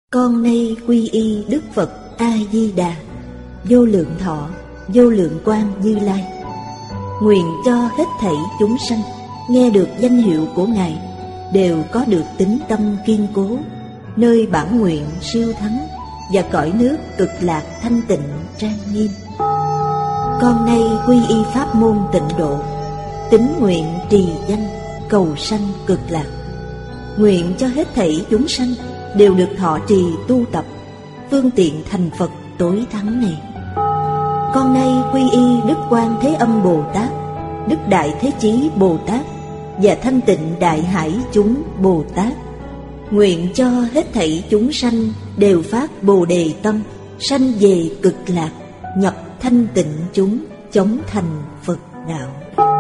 Con nay quy y Đức Phật A-di-đà, vô lượng thọ, vô lượng quang Như Lai. Nguyện cho hết thảy chúng sanh nghe được danh hiệu của Ngài đều có được tín tâm kiên cố, nơi bản nguyện siêu thắng và cõi nước cực lạc thanh tịnh trang nghiêm. Con nay quy y pháp môn tịnh độ, tín nguyện trì danh cầu sanh cực lạc. Nguyện cho hết thảy chúng sanh đều được thọ trì tu tập phương tiện thành Phật tối thắng này. Con nay quy y Đức Quan Thế Âm Bồ Tát, Đức Đại Thế Chí Bồ Tát và Thanh Tịnh Đại Hải chúng Bồ Tát. Nguyện cho hết thảy chúng sanh đều phát Bồ Đề tâm, sanh về cực lạc, nhập thanh tịnh chúng, chóng thành Phật đạo.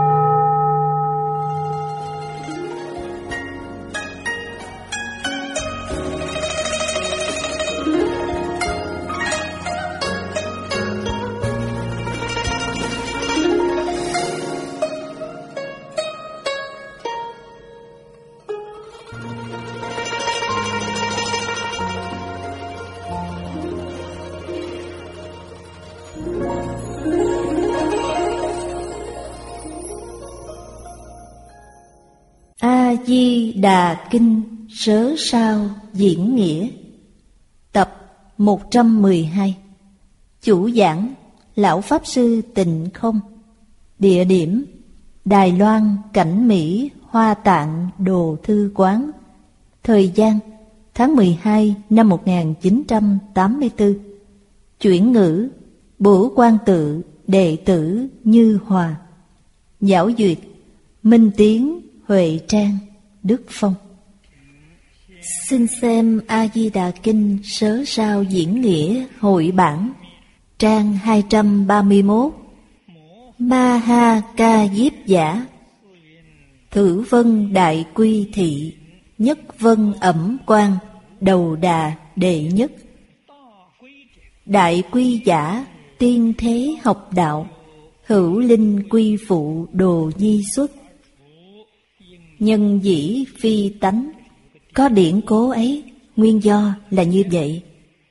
A-di-đà Kinh Sớ Sao Diễn Nghĩa. Tập 112. Chủ giảng Lão Pháp Sư Tịnh Không. Địa điểm Đài Loan, Cảnh Mỹ, Hoa Tạng Đồ Thư Quán. Thời gian tháng 12 năm 1984. Chuyển ngữ Bửu Quan Tự, đệ tử Như Hòa. Giảo duyệt Minh Tiến, Huệ Trang, Đức Phong. Xin xem A-di-đà Kinh Sớ Sao Diễn Nghĩa hội bản, trang 231. Ma Ha Ca Diếp Giả. Thử vân đại quy thị, nhất vân ẩm quan, đầu đà đệ nhất. Đại quy giả, tiên thế học đạo, hữu linh quy phụ đồ nhi xuất. Nhân dĩ phi tánh, có điển cố ấy, nguyên do là như vậy.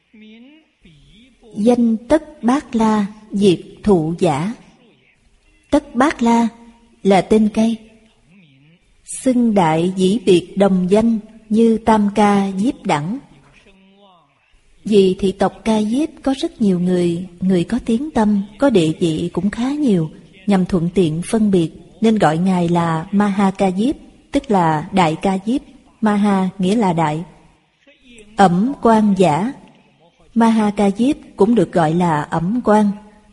Danh Tất Bát La diệt thụ giả. Tất Bát La là tên cây. Xưng đại dĩ biệt đồng danh như Tam Ca Diếp Đẳng. Vì thị tộc Ca Diếp có rất nhiều người có tiếng tâm, có địa vị cũng khá nhiều, nhằm thuận tiện phân biệt nên gọi Ngài là Maha Ca Diếp, tức là Đại Ca Diếp. Maha nghĩa là đại. Ẩm quan giả. Maha Ca Diếp cũng được gọi là ẩm quan.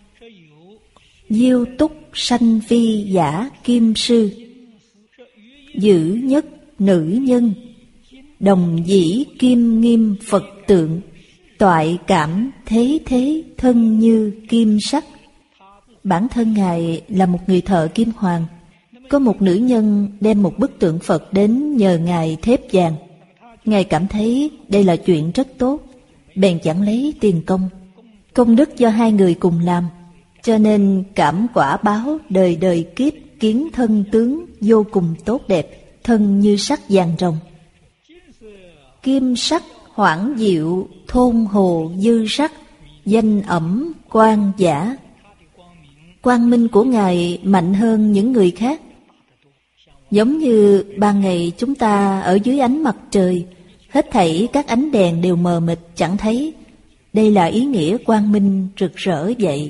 Diêu túc sanh phi giả kim sư. Giữ nhất nữ nhân. Đồng dĩ kim nghiêm Phật tượng. Toại cảm thế thế thân như kim sắc. Bản thân Ngài là một người thợ kim hoàn. Có một nữ nhân đem một bức tượng Phật đến nhờ Ngài thép vàng. Ngài cảm thấy đây là chuyện rất tốt, bèn chẳng lấy tiền công. Công đức do hai người cùng làm, cho nên cảm quả báo đời đời kiếp kiến thân tướng vô cùng tốt đẹp, thân như sắc vàng rồng. Kim sắc hoảng diệu, thôn hồ dư sắc, danh ẩm quan giả. Quang minh của Ngài mạnh hơn những người khác. Giống như ban ngày chúng ta ở dưới ánh mặt trời, hết thảy các ánh đèn đều mờ mịt chẳng thấy. Đây là ý nghĩa quang minh rực rỡ vậy.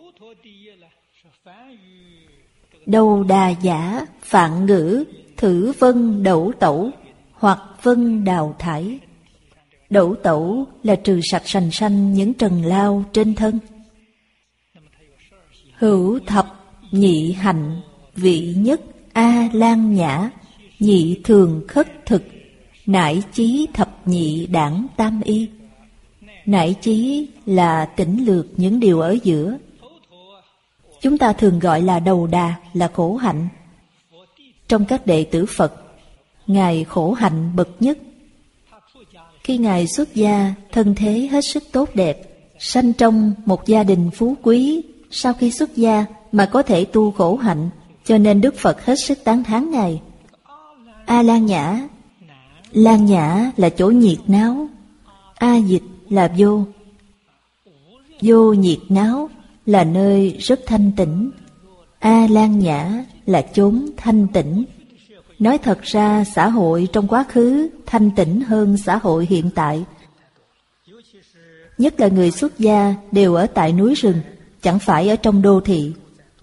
Đầu đà giả, phạn ngữ, thử vân đẩu tẩu, hoặc vân đào thải. Đẩu tẩu là trừ sạch sành sanh những trần lao trên thân. Hữu thập nhị hạnh, vị nhất A-lan nhã, nhị thường khất thực, nải chí thập nhị đảng tam y. Nải chí là tỉnh lược những điều ở giữa. Chúng ta thường gọi là đầu đà, là khổ hạnh. Trong các đệ tử Phật, Ngài khổ hạnh bậc nhất. Khi Ngài xuất gia, thân thế hết sức tốt đẹp, sanh trong một gia đình phú quý. Sau khi xuất gia mà có thể tu khổ hạnh, cho nên Đức Phật hết sức tán thán Ngài. A-lan nhã. Lan nhã là chỗ nhiệt náo. A dịch là vô. Vô nhiệt náo là nơi rất thanh tĩnh. A lan nhã là chốn thanh tĩnh. Nói thật ra xã hội trong quá khứ thanh tĩnh hơn xã hội hiện tại. Nhất là người xuất gia đều ở tại núi rừng, chẳng phải ở trong đô thị.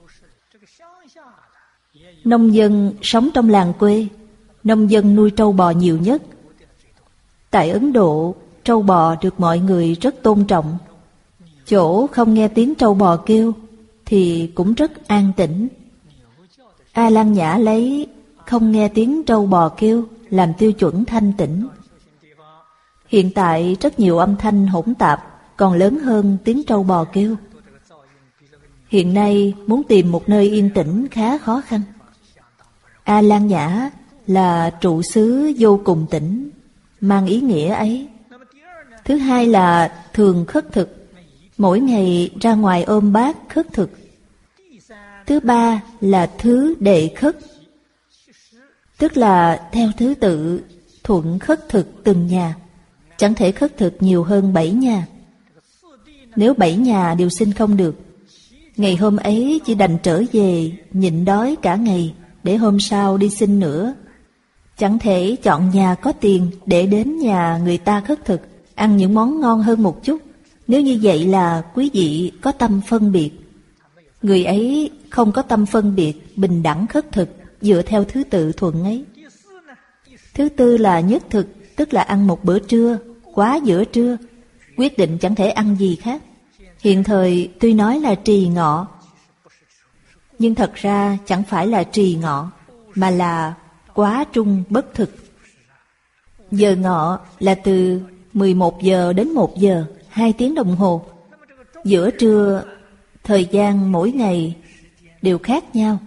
Nông dân sống trong làng quê, nông dân nuôi trâu bò nhiều nhất. Tại Ấn Độ, trâu bò được mọi người rất tôn trọng. Chỗ không nghe tiếng trâu bò kêu thì cũng rất an tĩnh. A Lan Nhã lấy không nghe tiếng trâu bò kêu làm tiêu chuẩn thanh tĩnh. Hiện tại rất nhiều âm thanh hỗn tạp còn lớn hơn tiếng trâu bò kêu. Hiện nay muốn tìm một nơi yên tĩnh khá khó khăn. A Lan Nhã là trụ xứ vô cùng tĩnh, mang ý nghĩa ấy. Thứ hai là thường khất thực, mỗi ngày ra ngoài ôm bát khất thực. Thứ ba là thứ đệ khất, tức là theo thứ tự thuận khất thực từng nhà, chẳng thể khất thực nhiều hơn 7 nhà. Nếu 7 nhà đều xin không được, ngày hôm ấy chỉ đành trở về nhịn đói cả ngày để hôm sau đi xin nữa. Chẳng thể chọn nhà có tiền để đến nhà người ta khất thực, ăn những món ngon hơn một chút. Nếu như vậy là quý vị có tâm phân biệt. Người ấy không có tâm phân biệt, bình đẳng khất thực dựa theo thứ tự thuận ấy. Thứ tư là nhất thực, tức là ăn một bữa trưa, quá giữa trưa, quyết định chẳng thể ăn gì khác. Hiện thời tuy nói là trì ngọ, nhưng thật ra chẳng phải là trì ngọ, mà là quá trung bất thực. Giờ ngọ là từ 11 giờ đến 1 giờ, 2 tiếng đồng hồ. Giữa trưa, thời gian mỗi ngày đều khác nhau.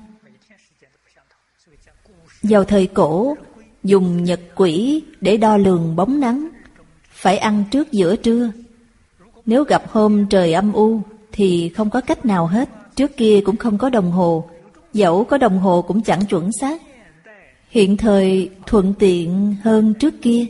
Vào thời cổ, dùng nhật quỹ để đo lường bóng nắng, phải ăn trước giữa trưa. Nếu gặp hôm trời âm u thì không có cách nào hết. Trước kia cũng không có đồng hồ, dẫu có đồng hồ cũng chẳng chuẩn xác. Hiện thời thuận tiện hơn trước kia.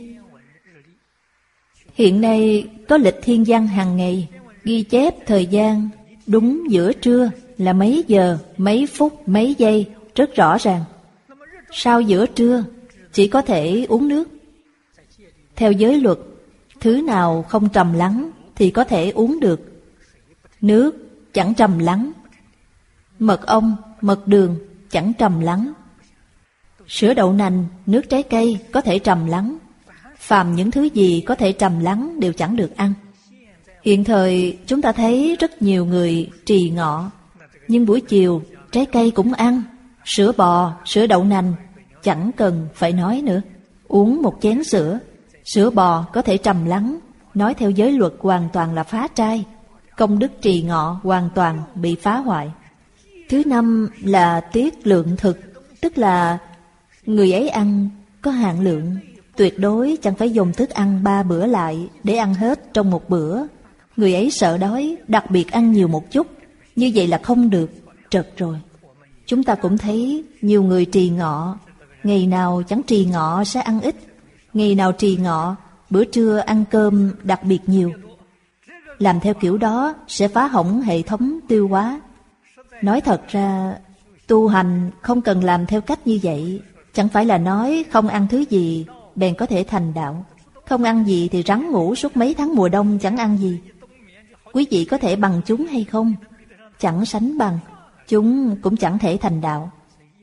Hiện nay có lịch thiên văn hàng ngày, ghi chép thời gian đúng giữa trưa là mấy giờ, mấy phút, mấy giây, rất rõ ràng. Sau giữa trưa chỉ có thể uống nước. Theo giới luật, thứ nào không trầm lắng thì có thể uống được. Nước chẳng trầm lắng. Mật ong, mật đường chẳng trầm lắng. Sữa đậu nành, nước trái cây có thể trầm lắng. Phàm những thứ gì có thể trầm lắng đều chẳng được ăn. Hiện thời chúng ta thấy rất nhiều người trì ngọ, nhưng buổi chiều trái cây cũng ăn. Sữa bò, sữa đậu nành chẳng cần phải nói nữa. Uống một chén sữa, sữa bò có thể trầm lắng. Nói theo giới luật hoàn toàn là phá trai. Công đức trì ngọ hoàn toàn bị phá hoại. Thứ năm là tiết lượng thực, tức là người ấy ăn có hạn lượng, tuyệt đối chẳng phải dùng thức ăn 3 bữa lại để ăn hết trong một bữa. Người ấy sợ đói, đặc biệt ăn nhiều một chút, như vậy là không được, trật rồi. Chúng ta cũng thấy nhiều người trì ngọ, ngày nào chẳng trì ngọ sẽ ăn ít, ngày nào trì ngọ, bữa trưa ăn cơm đặc biệt nhiều. Làm theo kiểu đó sẽ phá hỏng hệ thống tiêu hóa. Nói thật ra, tu hành không cần làm theo cách như vậy. Chẳng phải là nói không ăn thứ gì bèn có thể thành đạo. Không ăn gì thì rắn ngủ suốt mấy tháng mùa đông chẳng ăn gì. Quý vị có thể bằng chúng hay không? Chẳng sánh bằng. Chúng cũng chẳng thể thành đạo.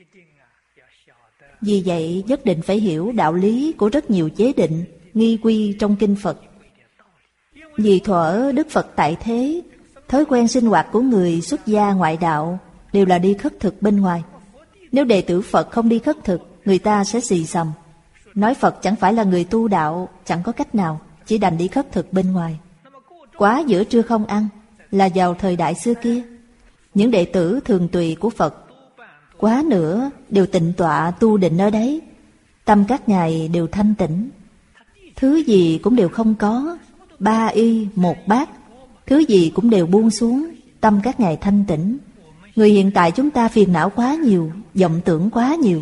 Vì vậy nhất định phải hiểu đạo lý của rất nhiều chế định, nghi quy trong kinh Phật. Vì thuở Đức Phật tại thế, thói quen sinh hoạt của người xuất gia ngoại đạo đều là đi khất thực bên ngoài. Nếu đệ tử Phật không đi khất thực, người ta sẽ xì xầm, nói Phật chẳng phải là người tu đạo, chẳng có cách nào, chỉ đành đi khất thực bên ngoài. Quá giữa trưa không ăn là vào thời đại xưa kia. Những đệ tử thường tùy của Phật quá nữa đều tịnh tọa tu định ở đấy. Tâm các ngài đều thanh tĩnh. Thứ gì cũng đều không có, 3 y 1 bát, thứ gì cũng đều buông xuống, tâm các ngài thanh tĩnh. Người hiện tại chúng ta phiền não quá nhiều, vọng tưởng quá nhiều.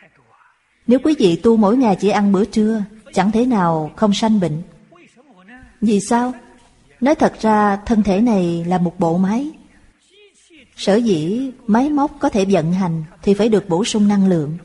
Nếu quý vị tu mỗi ngày chỉ ăn bữa trưa, chẳng thể nào không sanh bệnh. Vì sao? Nói thật ra thân thể này là một bộ máy. Sở dĩ máy móc có thể vận hành thì phải được bổ sung năng lượng.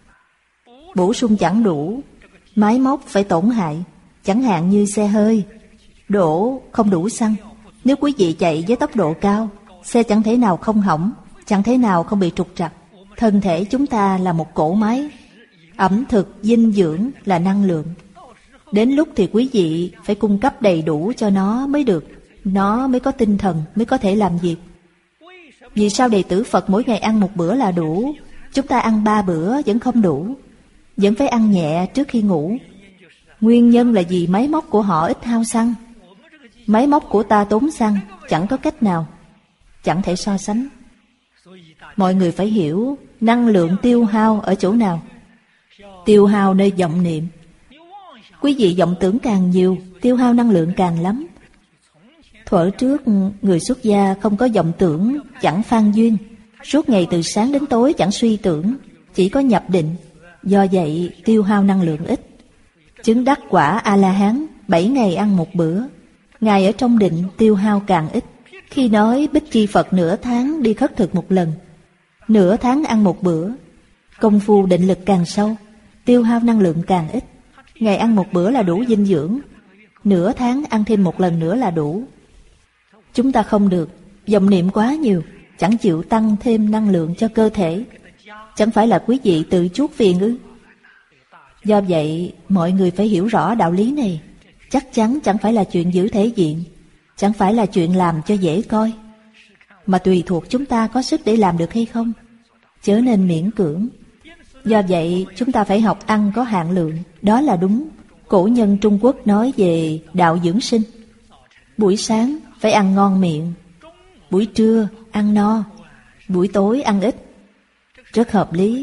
Bổ sung chẳng đủ, máy móc phải tổn hại. Chẳng hạn như xe hơi, đổ không đủ xăng. Nếu quý vị chạy với tốc độ cao, xe chẳng thể nào không hỏng, chẳng thể nào không bị trục trặc. Thân thể chúng ta là một cỗ máy. Ẩm thực, dinh dưỡng là năng lượng. Đến lúc thì quý vị phải cung cấp đầy đủ cho nó mới được. Nó mới có tinh thần, mới có thể làm việc. Vì sao đệ tử Phật mỗi ngày ăn một bữa là đủ? Chúng ta ăn 3 bữa vẫn không đủ. Vẫn phải ăn nhẹ trước khi ngủ. Nguyên nhân là vì máy móc của họ ít hao xăng. Máy móc của ta tốn xăng, chẳng có cách nào, chẳng thể so sánh. Mọi người phải hiểu năng lượng tiêu hao ở chỗ nào. Tiêu hao nơi vọng niệm. Quý vị vọng tưởng càng nhiều, tiêu hao năng lượng càng lắm. Thuở trước, người xuất gia không có vọng tưởng, chẳng phan duyên. Suốt ngày từ sáng đến tối chẳng suy tưởng, chỉ có nhập định. Do vậy tiêu hao năng lượng ít. Chứng đắc quả A-la-hán 7 ngày ăn một bữa. Ngài ở trong định tiêu hao càng ít. Khi nói Bích Chi Phật nửa tháng đi khất thực một lần, nửa tháng ăn một bữa, công phu định lực càng sâu, tiêu hao năng lượng càng ít. Ngày ăn một bữa là đủ dinh dưỡng, nửa tháng ăn thêm một lần nữa là đủ. Chúng ta không được, vọng niệm quá nhiều, chẳng chịu tăng thêm năng lượng cho cơ thể. Chẳng phải là quý vị tự chuốc phiền ư? Do vậy mọi người phải hiểu rõ đạo lý này. Chắc chắn chẳng phải là chuyện giữ thể diện, chẳng phải là chuyện làm cho dễ coi, mà tùy thuộc chúng ta có sức để làm được hay không. Chớ nên miễn cưỡng. Do vậy chúng ta phải học ăn có hạn lượng. Đó là đúng. Cổ nhân Trung Quốc nói về đạo dưỡng sinh. Buổi sáng phải ăn ngon miệng, buổi trưa ăn no, buổi tối ăn ít. Rất hợp lý,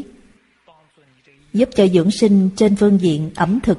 giúp cho dưỡng sinh trên phương diện ẩm thực.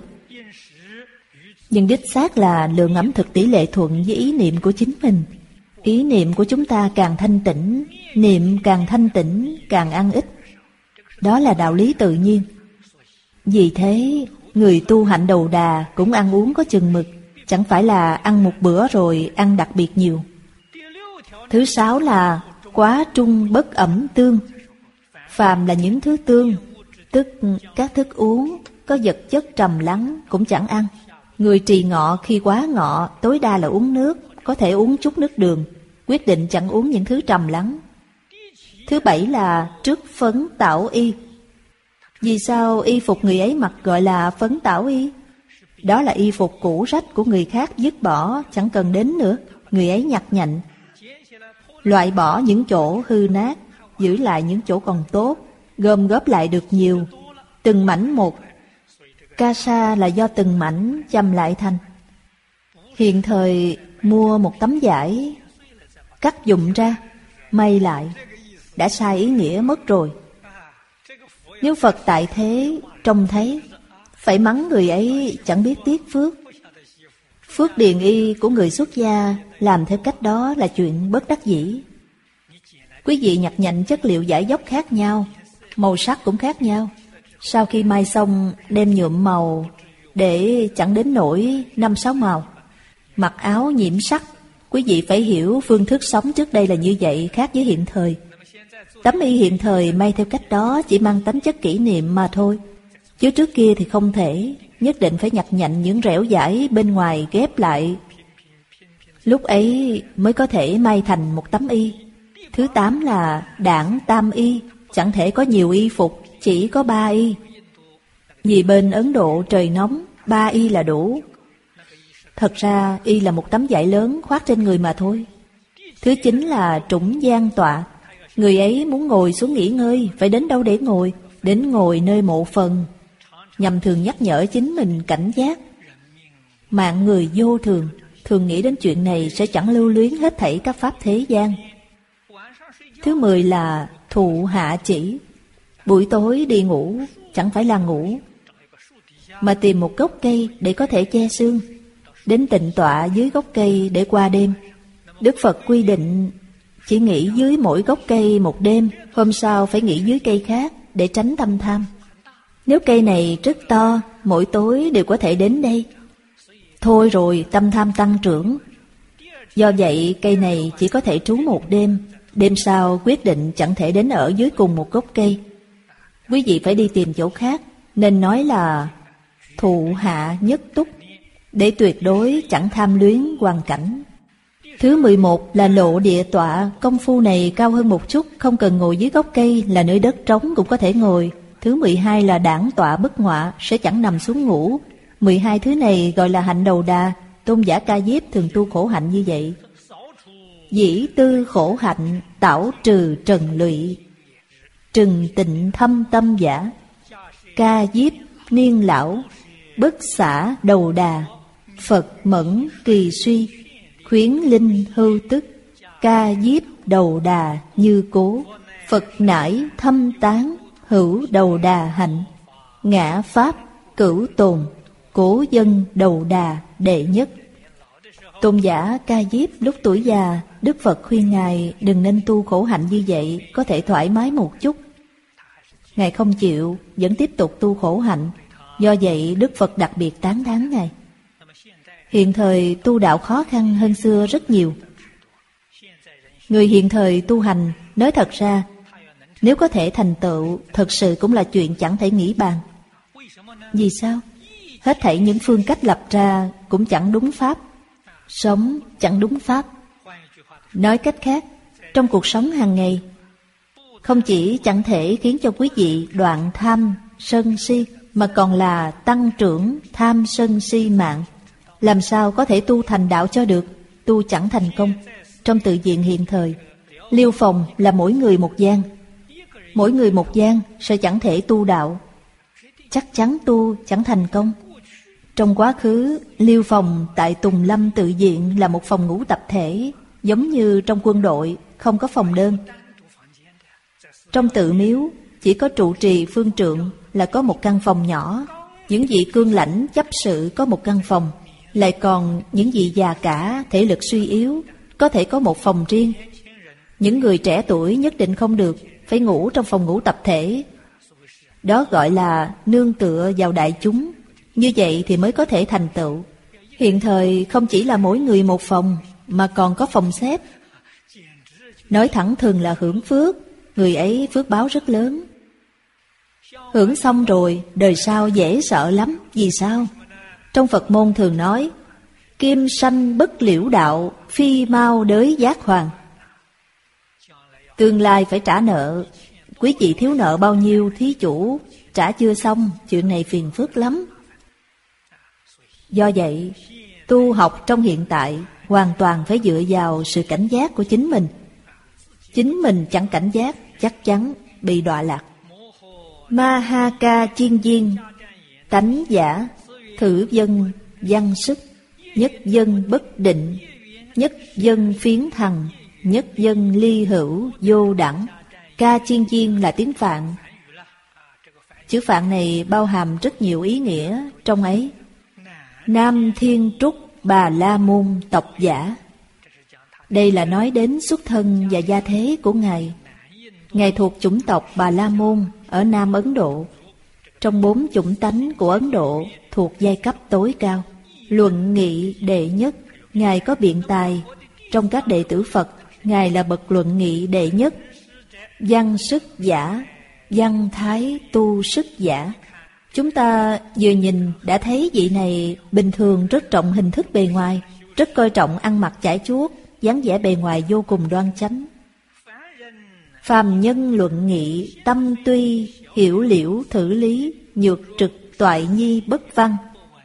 Nhưng đích xác là lượng ẩm thực tỷ lệ thuận với ý niệm của chính mình. Ý niệm của chúng ta càng thanh tĩnh, niệm càng thanh tĩnh, càng ăn ít. Đó là đạo lý tự nhiên. Vì thế người tu hạnh đầu đà cũng ăn uống có chừng mực, chẳng phải là ăn một bữa rồi ăn đặc biệt nhiều. Thứ 6 là quá trung bất ẩm tương. Phàm là những thứ tương, tức các thức uống có vật chất trầm lắng cũng chẳng ăn. Người trì ngọ khi quá ngọ tối đa là uống nước, có thể uống chút nước đường, quyết định chẳng uống những thứ trầm lắng. Thứ 7 là trước phấn tảo y. Vì sao y phục người ấy mặc gọi là phấn tảo y? Đó là y phục cũ rách của người khác dứt bỏ, chẳng cần đến nữa. Người ấy nhặt nhạnh, loại bỏ những chỗ hư nát, giữ lại những chỗ còn tốt, gom góp lại được nhiều, từng mảnh một. Ca sa là do từng mảnh chăm lại thành. Hiện thời mua một tấm vải, cắt dụng ra, may lại, đã sai ý nghĩa mất rồi. Nếu Phật tại thế trông thấy, phải mắng người ấy chẳng biết tiếc phước. Phước điền y của người xuất gia làm theo cách đó là chuyện bất đắc dĩ. Quý vị nhặt nhạnh chất liệu vải dốc khác nhau, màu sắc cũng khác nhau. Sau khi may xong đem nhuộm màu để chẳng đến nỗi 5-6 màu. Mặc áo nhiễm sắc, quý vị phải hiểu phương thức sống trước đây là như vậy, khác với hiện thời. Tấm y hiện thời may theo cách đó chỉ mang tính chất kỷ niệm mà thôi, chứ trước kia thì không thể, nhất định phải nhặt nhạnh những rẻo vải bên ngoài ghép lại, lúc ấy mới có thể may thành một tấm y. Thứ 8 là đảng tam y, chẳng thể có nhiều y phục, chỉ có 3 y. Vì bên Ấn Độ trời nóng, 3 y là đủ. Thật ra y là một tấm vải lớn khoác trên người mà thôi. Thứ 9 là trũng gian tọa. Người ấy muốn ngồi xuống nghỉ ngơi, phải đến đâu để ngồi? Đến ngồi nơi mộ phần, nhằm thường nhắc nhở chính mình cảnh giác. Mạng người vô thường, thường nghĩ đến chuyện này sẽ chẳng lưu luyến hết thảy các pháp thế gian. Thứ 10 là thụ hạ chỉ. Buổi tối đi ngủ, chẳng phải là ngủ, mà tìm một gốc cây để có thể che sương, đến tịnh tọa dưới gốc cây để qua đêm. Đức Phật quy định chỉ nghỉ dưới mỗi gốc cây một đêm, hôm sau phải nghỉ dưới cây khác để tránh tâm tham. Nếu cây này rất to, mỗi tối đều có thể đến đây. thôi rồi tâm tham tăng trưởng. Do vậy cây này chỉ có thể trú một đêm. Đêm sau quyết định chẳng thể đến ở dưới cùng một gốc cây. Quý vị phải đi tìm chỗ khác. Nên nói là thụ hạ nhất túc, để tuyệt đối chẳng tham luyến hoàn cảnh. Thứ 11 là lộ địa tọa. Công phu này cao hơn một chút, không cần ngồi dưới gốc cây, là nơi đất trống cũng có thể ngồi. Thứ 12 là đảng tọa bất ngọa, sẽ chẳng nằm xuống ngủ. 12 thứ này gọi là hạnh đầu đà. Tôn giả Ca Diếp thường tu khổ hạnh như vậy. Dĩ tư khổ hạnh, tảo trừ trần lụy, trừng tịnh thâm tâm giả. Ca Diếp niên lão, bất xả đầu đà, Phật mẫn kỳ suy, khuyến linh hưu tức. Ca Diếp đầu đà như cố, Phật nải thâm tán, hữu đầu đà hạnh. Ngã pháp cửu tồn, cố dân đầu đà đệ nhất. Tôn giả Ca Diếp lúc tuổi già, Đức Phật khuyên Ngài đừng nên tu khổ hạnh như vậy, có thể thoải mái một chút. Ngài không chịu, vẫn tiếp tục tu khổ hạnh. Do vậy Đức Phật đặc biệt tán thán Ngài. Hiện thời tu đạo khó khăn hơn xưa rất nhiều. Người hiện thời tu hành, nói thật ra, nếu có thể thành tựu, thật sự cũng là chuyện chẳng thể nghĩ bàn. Vì sao? Hết thảy những phương cách lập ra cũng chẳng đúng pháp, sống chẳng đúng pháp. Nói cách khác, trong cuộc sống hàng ngày, không chỉ chẳng thể khiến cho quý vị đoạn tham, sân si, mà còn là tăng trưởng tham sân si mạng. Làm sao có thể tu thành đạo cho được? Tu chẳng thành công. Trong tự viện hiện thời, liêu phòng là mỗi người một gian. Mỗi người một gian sẽ chẳng thể tu đạo, chắc chắn tu chẳng thành công. Trong quá khứ, liêu phòng tại Tùng Lâm tự viện là một phòng ngủ tập thể, giống như trong quân đội, không có phòng đơn. Trong tự miếu, chỉ có trụ trì phương trượng là có một căn phòng nhỏ. Những vị cương lãnh chấp sự có một căn phòng. Lại còn những vị già cả, thể lực suy yếu, có thể có một phòng riêng. Những người trẻ tuổi nhất định không được, phải ngủ trong phòng ngủ tập thể. Đó gọi là nương tựa vào đại chúng. Như vậy thì mới có thể thành tựu. Hiện thời không chỉ là mỗi người một phòng, mà còn có phòng xếp. Nói thẳng thừng là hưởng phước, người ấy phước báo rất lớn. Hưởng xong rồi, đời sau dễ sợ lắm. Vì sao? Trong Phật môn thường nói, kim sanh bất liễu đạo, phi mau đới giác hoàng. Tương lai phải trả nợ. Quý vị thiếu nợ bao nhiêu, thí chủ trả chưa xong, chuyện này phiền phức lắm. Do vậy, tu học trong hiện tại hoàn toàn phải dựa vào sự cảnh giác của chính mình. Chính mình chẳng cảnh giác, chắc chắn bị đọa lạc. Ma ha ca chiên viên, tánh giả, thử dân, văn sức, nhất dân bất định, nhất dân phiến thằng, nhất dân ly hữu, vô đẳng. Ca chiên viên là tiếng Phạn. Chữ Phạn này bao hàm rất nhiều ý nghĩa trong ấy. Nam Thiên Trúc Bà La Môn tộc giả. Đây là nói đến xuất thân và gia thế của Ngài. Ngài thuộc chủng tộc Bà La Môn ở Nam Ấn Độ. Trong 4 chủng tánh của Ấn Độ thuộc giai cấp tối cao. Luận nghị đệ nhất, Ngài có biện tài. Trong các đệ tử Phật, Ngài là bậc luận nghị đệ nhất. Văn sức giả, văn thái tu sức giả. Chúng ta vừa nhìn đã thấy vị này bình thường rất trọng hình thức bề ngoài, rất coi trọng ăn mặc chải chuốt, dáng vẻ bề ngoài vô cùng đoan chánh. Phàm nhân luận nghị, tâm tuy, hiểu liễu thử lý, nhược trực toại nhi bất văn.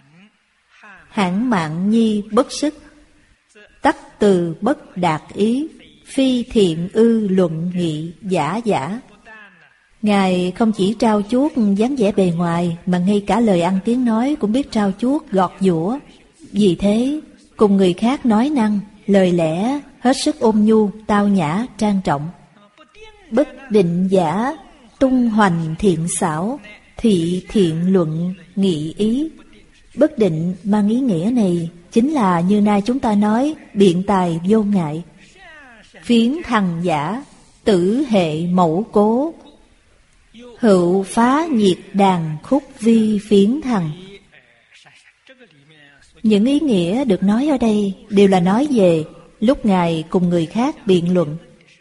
Hãn mạng nhi bất sức, tắc từ bất đạt ý, phi thiện ư luận nghị giả giả. Ngài không chỉ trao chuốt dáng vẻ bề ngoài, mà ngay cả lời ăn tiếng nói cũng biết trao chuốt gọt giũa. Vì thế, cùng người khác nói năng, lời lẽ hết sức ôn nhu, tao nhã, trang trọng. Bất định giả, tung hoành thiện xảo, thị thiện luận, nghị ý. Bất định mang ý nghĩa này chính là như nay chúng ta nói, biện tài vô ngại. Phiến thằng giả, tử hệ mẫu cố, hữu phá nhiệt đàn khúc vi phiến thằng. Những ý nghĩa được nói ở đây đều là nói về lúc Ngài cùng người khác biện luận.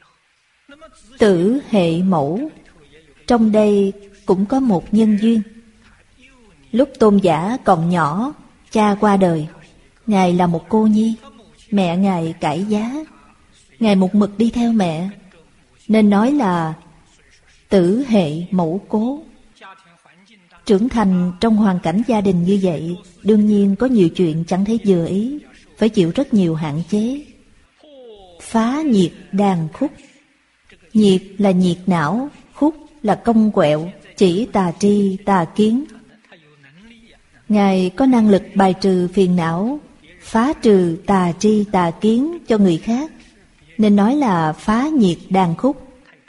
Tử hệ mẫu, trong đây cũng có một nhân duyên. Lúc Tôn giả còn nhỏ, cha qua đời, Ngài là một cô nhi, mẹ Ngài cải giá, Ngài một mực đi theo mẹ, nên nói là tử hệ mẫu cố. Trưởng thành trong hoàn cảnh gia đình như vậy, đương nhiên có nhiều chuyện chẳng thấy vừa ý, phải chịu rất nhiều hạn chế. Phá nhiệt đàn khúc. Nhiệt là nhiệt não, khúc là cong quẹo, chỉ tà tri tà kiến. Ngài có năng lực bài trừ phiền não, phá trừ tà tri tà kiến cho người khác, nên nói là phá nhiệt đàn khúc.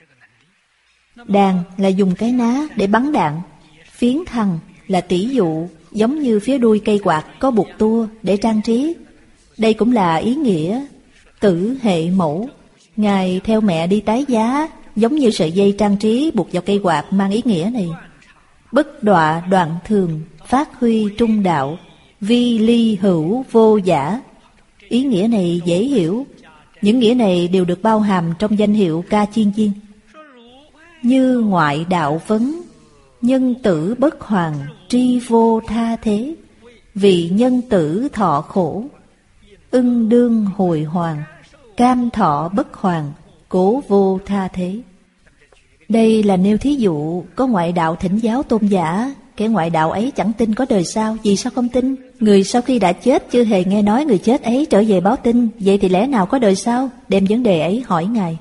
Đàn là dùng cái ná để bắn đạn, phiến thằng là tỷ dụ, giống như phía đuôi cây quạt có buộc tua để trang trí. Đây cũng là ý nghĩa tử hệ mẫu. Ngài theo mẹ đi tái giá, giống như sợi dây trang trí buộc vào cây quạt mang ý nghĩa này. Bất đọa đoạn thường, phát huy trung đạo, vi ly hữu vô giả. Ý nghĩa này dễ hiểu. Những nghĩa này đều được bao hàm trong danh hiệu Ca Chiên Chiên. Như ngoại đạo vấn, nhân tử bất hoàng, tri vô tha thế. Vì nhân tử thọ khổ, ưng đương hồi hoàng, cam thọ bất hoàng, cố vô tha thế. Đây là nêu thí dụ có ngoại đạo thỉnh giáo tôn giả. Kẻ ngoại đạo ấy chẳng tin có đời sau, vì sao không tin? Người sau khi đã chết chưa hề nghe nói người chết ấy trở về báo tin, vậy thì lẽ nào có đời sau? Đem vấn đề ấy hỏi Ngài.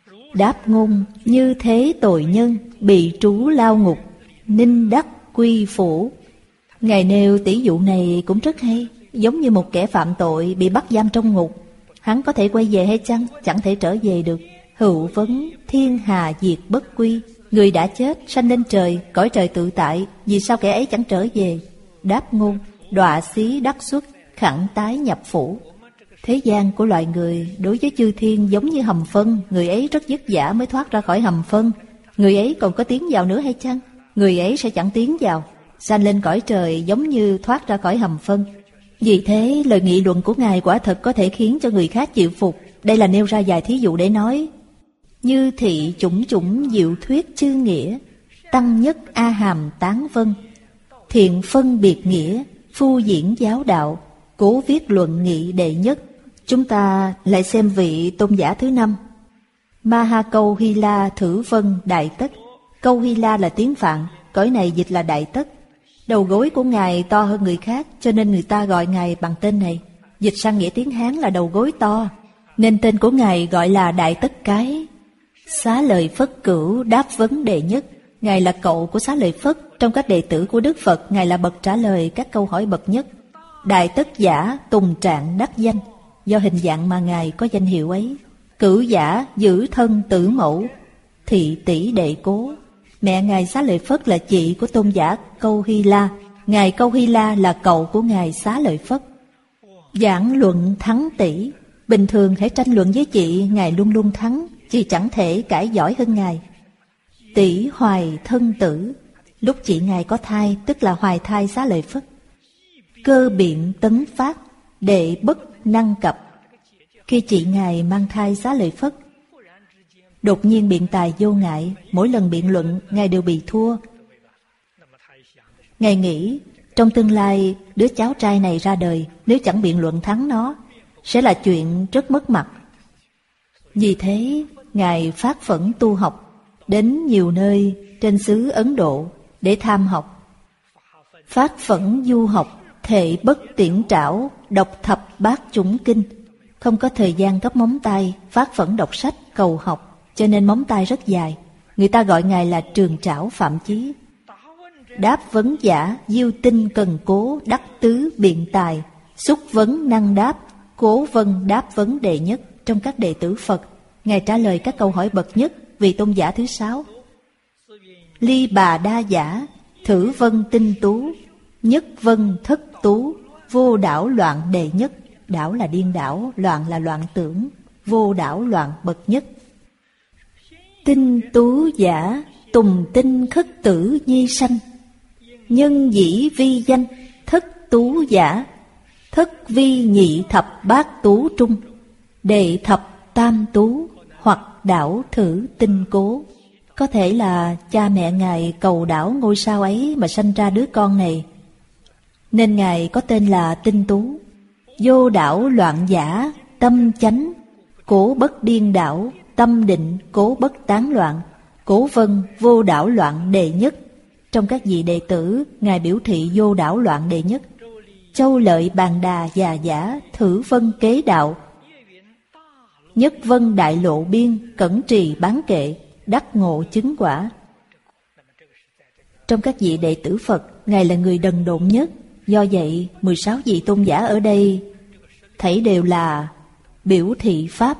Đáp ngôn, như thế tội nhân bị trú lao ngục, ninh đắc quy phủ. Ngài nêu tỷ dụ này cũng rất hay, giống như một kẻ phạm tội bị bắt giam trong ngục. Hắn có thể quay về hay chăng? Chẳng thể trở về được. Hữu vấn, thiên hà diệt bất quy. Người đã chết sanh lên trời, cõi trời tự tại, vì sao kẻ ấy chẳng trở về? Đáp ngôn, đọa xí đắc xuất, khẳng tái nhập phủ. Thế gian của loài người đối với chư thiên giống như hầm phân, người ấy rất vất vả mới thoát ra khỏi hầm phân. Người ấy còn có tiến vào nữa hay chăng? Người ấy sẽ chẳng tiến vào, sanh lên cõi trời giống như thoát ra khỏi hầm phân. Vì thế lời nghị luận của Ngài quả thật có thể khiến cho người khác chịu phục. Đây là nêu ra vài thí dụ để nói. Như thị chủng chủng diệu thuyết chư nghĩa, tăng nhất a hàm tán vân. Thiện phân biệt nghĩa, phu diễn giáo đạo, cố viết luận nghị đệ nhất. Chúng ta lại xem vị tôn giả thứ 5. Maha Câu Hy La Thử Vân Đại Tất. Câu Hy La là tiếng Phạn, cõi này dịch là Đại Tất. Đầu gối của Ngài to hơn người khác, cho nên người ta gọi Ngài bằng tên này. Dịch sang nghĩa tiếng Hán là đầu gối to, nên tên của Ngài gọi là Đại Tất Cái. Xá Lợi Phất Cửu đáp vấn đề nhất. Ngài là cậu của Xá Lợi Phất. Trong các đệ tử của Đức Phật, Ngài là bậc trả lời các câu hỏi bậc nhất. Đại Tất Giả tùng trạng đắc danh, do hình dạng mà Ngài có danh hiệu ấy. Cửu Giả giữ thân tử mẫu, thị tỷ đệ cố. Mẹ Ngài Xá Lợi Phất là chị của tôn giả Câu Hy La. Ngài Câu Hy La là cậu của Ngài Xá Lợi Phất. Giảng luận thắng tỷ. Bình thường hãy tranh luận với chị, Ngài luôn luôn thắng, chị chẳng thể cãi giỏi hơn Ngài. Tỷ hoài thân tử. Lúc chị Ngài có thai, tức là hoài thai Xá Lợi Phất. Cơ biện tấn phát, đệ bất năng cập. Khi chị Ngài mang thai Xá Lợi Phất, đột nhiên biện tài vô ngại, mỗi lần biện luận Ngài đều bị thua. Ngài nghĩ trong tương lai đứa cháu trai này ra đời, nếu chẳng biện luận thắng nó sẽ là chuyện rất mất mặt. Vì thế Ngài phát phẫn tu học, đến nhiều nơi trên xứ Ấn Độ để tham học. Phát phẫn du học, thệ bất tiễn trảo, đọc thập bát chủng kinh. Không có thời gian gấp móng tay, phát phẫn đọc sách cầu học, cho nên móng tay rất dài. Người ta gọi Ngài là Trường Trảo Phạm Chí. Đáp vấn giả, diêu tinh cần cố, đắc tứ biện tài, xúc vấn năng đáp, cố vân đáp vấn đề nhất. Trong các đệ tử Phật, Ngài trả lời các câu hỏi bậc nhất, vì tôn giả thứ 6. Ly bà đa giả, thử vân tinh tú, nhất vân thất tú, vô đảo loạn đệ nhất. Đảo là điên đảo, loạn là loạn tưởng, vô đảo loạn bậc nhất. Tinh tú giả, tùng tinh khất tử nhi sanh, nhân dĩ vi danh, thất tú giả. thất vi nhị thập bát tú trung, đệ thập tam tú, hoặc đảo thử tinh cố. Có thể là cha mẹ Ngài cầu đảo ngôi sao ấy mà sanh ra đứa con này, nên Ngài có tên là Tinh Tú. Vô đảo loạn giả, tâm chánh, cố bất điên đảo, tâm định, cố bất tán loạn. Cố vân vô đảo loạn đệ nhất. Trong các vị đệ tử, Ngài biểu thị vô đảo loạn đệ nhất. Châu lợi bàn đà già giả, thử vân kế đạo. Nhất vân đại lộ biên, cẩn trì bán kệ, đắc ngộ chứng quả. Trong các vị đệ tử Phật, Ngài là người đần độn nhất. Do vậy, 16 vị tôn giả ở đây thảy đều là biểu thị Pháp.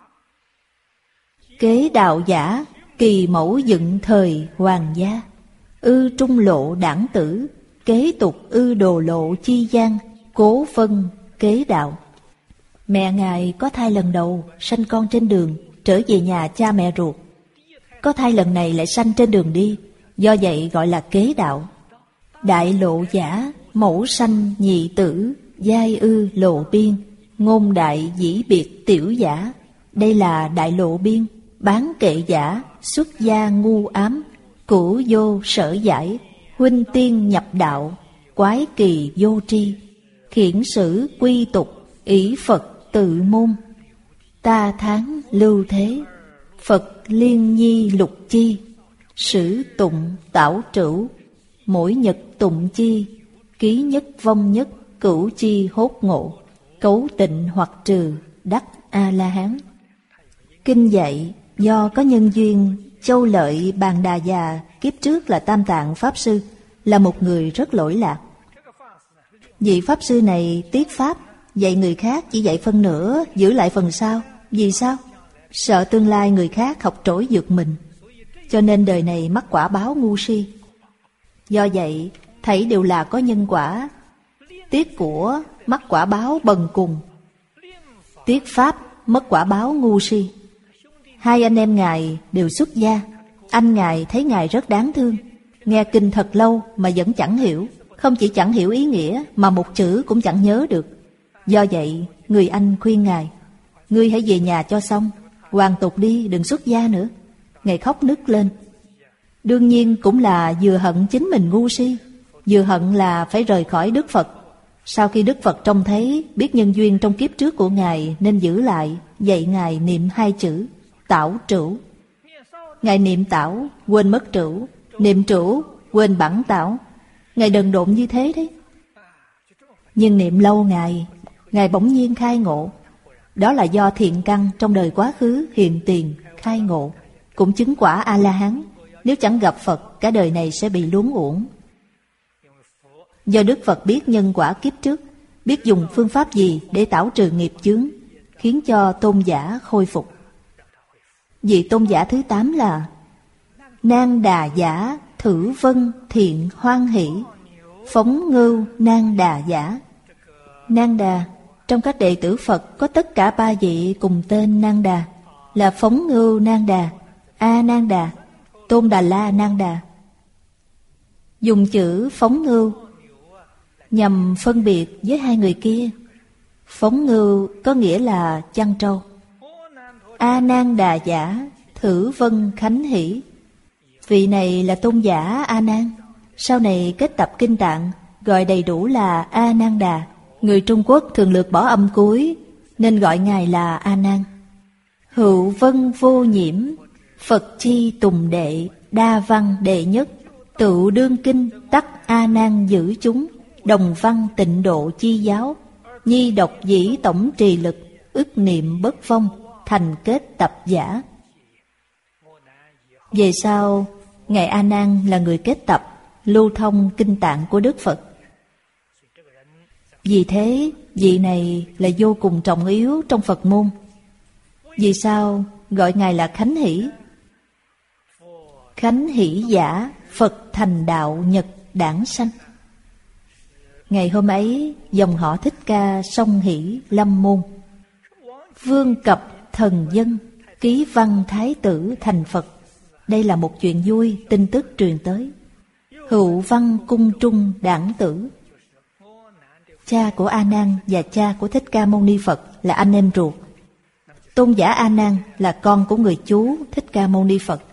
Kế đạo giả, kỳ mẫu dựng thời hoàng gia. Ư trung lộ đảng tử, kế tục ư đồ lộ chi gian. Cố vân kế đạo. Mẹ Ngài có thai lần đầu, sanh con trên đường, trở về nhà cha mẹ ruột. Có thai lần này lại sanh trên đường đi, do vậy gọi là kế đạo. Đại lộ giả, mẫu sanh nhị tử, giai ư lộ biên. Ngôn đại dĩ biệt tiểu giả, đây là đại lộ biên. Bán kệ giả, xuất gia ngu ám, cửu vô sở giải. Huynh tiên nhập đạo, quái kỳ vô tri. Khiển sử quy tục, ỷ Phật tự môn. Ta tháng lưu thế, Phật liên nhi lục chi. Sử tụng tảo trửu, mỗi nhật tụng chi. Ký nhất vong nhất, cửu chi hốt ngộ. Cấu tịnh hoặc trừ, đắc A-la-hán. Kinh dạy do có nhân duyên, Châu Lợi Bàn Đà Già kiếp trước là Tam Tạng Pháp Sư, là một người rất lỗi lạc. Vị Pháp Sư này tiết Pháp, dạy người khác chỉ dạy phân nửa, giữ lại phần sau. Vì sao? Sợ tương lai người khác học trỗi vượt mình, cho nên đời này mắc quả báo ngu si. Do vậy, thảy đều là có nhân quả. Tiết của mắc quả báo bần cùng, tiết Pháp mất quả báo ngu si. Hai anh em Ngài đều xuất gia. Anh Ngài thấy Ngài rất đáng thương, nghe kinh thật lâu mà vẫn chẳng hiểu. Không chỉ chẳng hiểu ý nghĩa, mà một chữ cũng chẳng nhớ được. Do vậy, người anh khuyên Ngài: ngươi hãy về nhà cho xong, hoàn tục đi, đừng xuất gia nữa. Ngài khóc nức lên. Đương nhiên cũng là vừa hận chính mình ngu si, vừa hận là phải rời khỏi Đức Phật. Sau khi Đức Phật trông thấy, biết nhân duyên trong kiếp trước của Ngài nên giữ lại, dạy Ngài niệm hai chữ tảo trửu. Ngài niệm tảo, quên mất trửu. Niệm trửu, quên bản tảo. Ngài đần độn như thế đấy. Nhưng niệm lâu Ngài bỗng nhiên khai ngộ. Đó là do thiện căn trong đời quá khứ hiện tiền khai ngộ, cũng chứng quả A-la-hán. Nếu chẳng gặp Phật, cả đời này sẽ bị luống uổng. Do Đức Phật biết nhân quả kiếp trước, biết dùng phương pháp gì để tảo trừ nghiệp chướng, khiến cho tôn giả khôi phục. Vị tôn giả thứ 8 là Nang Đà Giả, Thử Vân Thiện Hoan Hỷ. Phóng ngưu Nang Đà Giả. Nang Đà, trong các đệ tử Phật có tất cả 3 vị cùng tên Nang Đà, là Phóng ngưu Nang Đà, A Nang Đà, Tôn Đà La Nang Đà. Dùng chữ phóng ngưu nhằm phân biệt với hai người kia. Phóng ngưu có nghĩa là chăn trâu. A Nan Đà Giả, Thử Vân Khánh Hỷ. Vị này là tôn giả A Nan, sau này kết tập Kinh Tạng, gọi đầy đủ là A Nan Đà. Người Trung Quốc thường lược bỏ âm cuối, nên gọi Ngài là A Nan. Hữu vân vô nhiễm, Phật chi tùng đệ, đa văn đệ nhất. Tự đương kinh, tắc A Nan giữ chúng, đồng văn tịnh độ chi giáo. Nhi độc dĩ tổng trì lực, ức niệm bất vong, thành kết tập giả. Về sau, Ngài A Nan là người kết tập, lưu thông kinh tạng của Đức Phật. Vì thế, vị này là vô cùng trọng yếu trong Phật môn. Vì sao gọi Ngài là Khánh Hỷ? Khánh Hỷ giả, Phật thành đạo nhật đản sanh. Ngày hôm ấy, dòng họ Thích Ca song hỷ lâm môn. Vương cập thần dân, ký văn thái tử thành Phật. Đây là một chuyện vui, tin tức truyền tới. Hữu văn cung trung đản tử, cha của A Nan và cha của Thích Ca Mâu Ni Phật là anh em ruột. Tôn giả A Nan là con của người chú Thích Ca Mâu Ni Phật.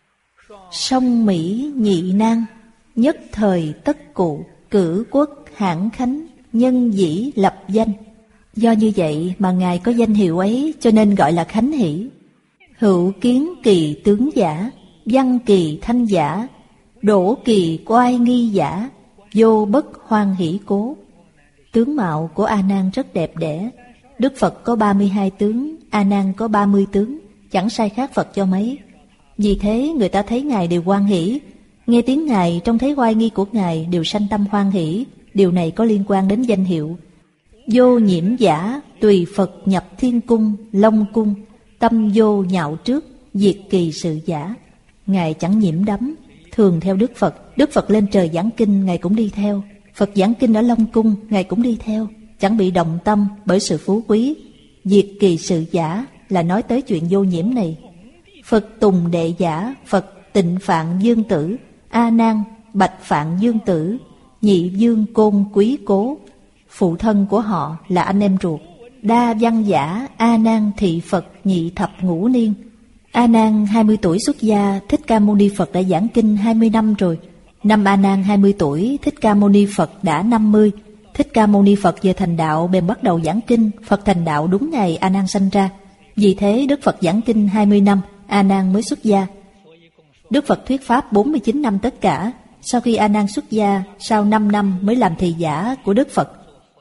Song Mỹ nhị nan, nhất thời tất cụ, cử quốc hãng khánh, nhân dĩ lập danh. Do như vậy mà Ngài có danh hiệu ấy, cho nên gọi là Khánh Hỷ. Hữu kiến kỳ tướng giả, văn kỳ thanh giả, đổ kỳ oai nghi giả, vô bất hoan hỷ cố. Tướng mạo của A Nan rất đẹp đẽ. Đức Phật có 32 tướng, A Nan có 30 tướng, chẳng sai khác Phật cho mấy. Vì thế người ta thấy Ngài đều hoan hỷ, nghe tiếng Ngài, trông thấy oai nghi của Ngài đều sanh tâm hoan hỷ. Điều này có liên quan đến danh hiệu. Vô nhiễm giả, tùy Phật nhập thiên cung, long cung, tâm vô nhạo trước, diệt kỳ sự giả. Ngài chẳng nhiễm đắm, thường theo Đức Phật. Đức Phật lên trời giảng kinh, Ngài cũng đi theo. Phật giảng kinh ở Long Cung, Ngài cũng đi theo, chẳng bị động tâm bởi sự phú quý. Diệt kỳ sự giả là nói tới chuyện vô nhiễm này. Phật tùng đệ giả, Phật tịnh Phạn Dương Tử, A Nan bạch Phạn Dương Tử, nhị Dương Côn Quý Cố. Phụ thân của họ là anh em ruột. Đa văn giả, A Nan thị Phật nhị thập ngũ niên. A Nan 20 tuổi xuất gia, Thích Ca Mâu Ni Phật đã giảng kinh 20 năm rồi. Năm A Nan 20 tuổi, Thích Ca Mâu Ni Phật đã 50. Thích Ca Mâu Ni Phật vừa thành đạo bèn bắt đầu giảng kinh. Phật thành đạo đúng ngày A Nan sanh ra. Vì thế Đức Phật giảng kinh 20 năm, A Nan mới xuất gia. Đức Phật thuyết pháp 49 năm tất cả. Sau khi A Nan xuất gia, sau 5 năm mới làm thị giả của Đức Phật.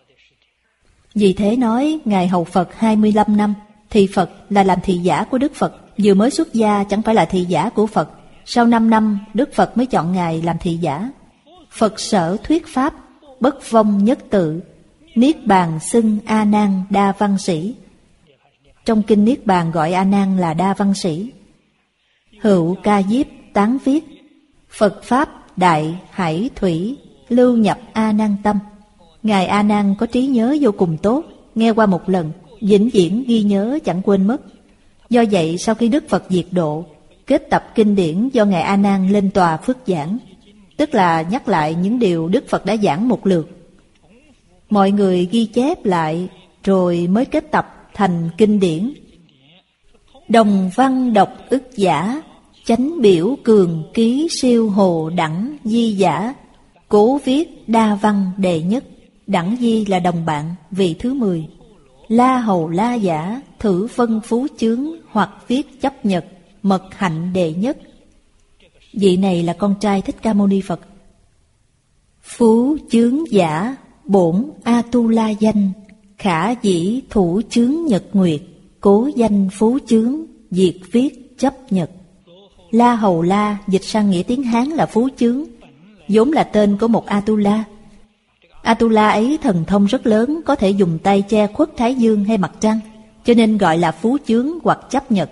Vì thế nói Ngài hầu Phật 25 năm, thị Phật là làm thị giả của Đức Phật. Vừa mới xuất gia chẳng phải là thị giả của Phật. Sau 5 năm Đức Phật mới chọn Ngài làm thị giả. Phật sở thuyết pháp, bất vong nhất tự, Niết Bàn xưng A Nan đa văn sĩ. Trong kinh Niết Bàn gọi A Nan là đa văn sĩ. Hữu ca diếp tán viết, Phật pháp đại hải thủy, lưu nhập A Nan tâm. Ngài A Nan có trí nhớ vô cùng tốt, nghe qua một lần, vĩnh viễn ghi nhớ chẳng quên mất. Do vậy sau khi Đức Phật diệt độ, kết tập kinh điển do Ngài A Nan lên tòa phước giảng, tức là nhắc lại những điều Đức Phật đã giảng một lượt. Mọi người ghi chép lại rồi mới kết tập thành kinh điển. Đồng văn độc ức giả, chánh biểu cường ký siêu hồ đẳng di giả, cố viết đa văn đệ nhất. Đẳng di là đồng bạn, vị thứ 10. La hầu la giả, thử phân phú chướng hoặc viết chấp nhật, mật hạnh đệ nhất. Vị này là con trai Thích Ca Mâu Ni Phật. Phú chướng giả, bổn Atula danh, khả dĩ thủ chướng nhật nguyệt, cố danh phú chướng, diệt viết chấp nhật. La hầu la dịch sang nghĩa tiếng Hán là phú chướng, vốn là tên của một Atula. Atula ấy thần thông rất lớn, có thể dùng tay che khuất thái dương hay mặt trăng, cho nên gọi là phú chướng hoặc chấp nhật.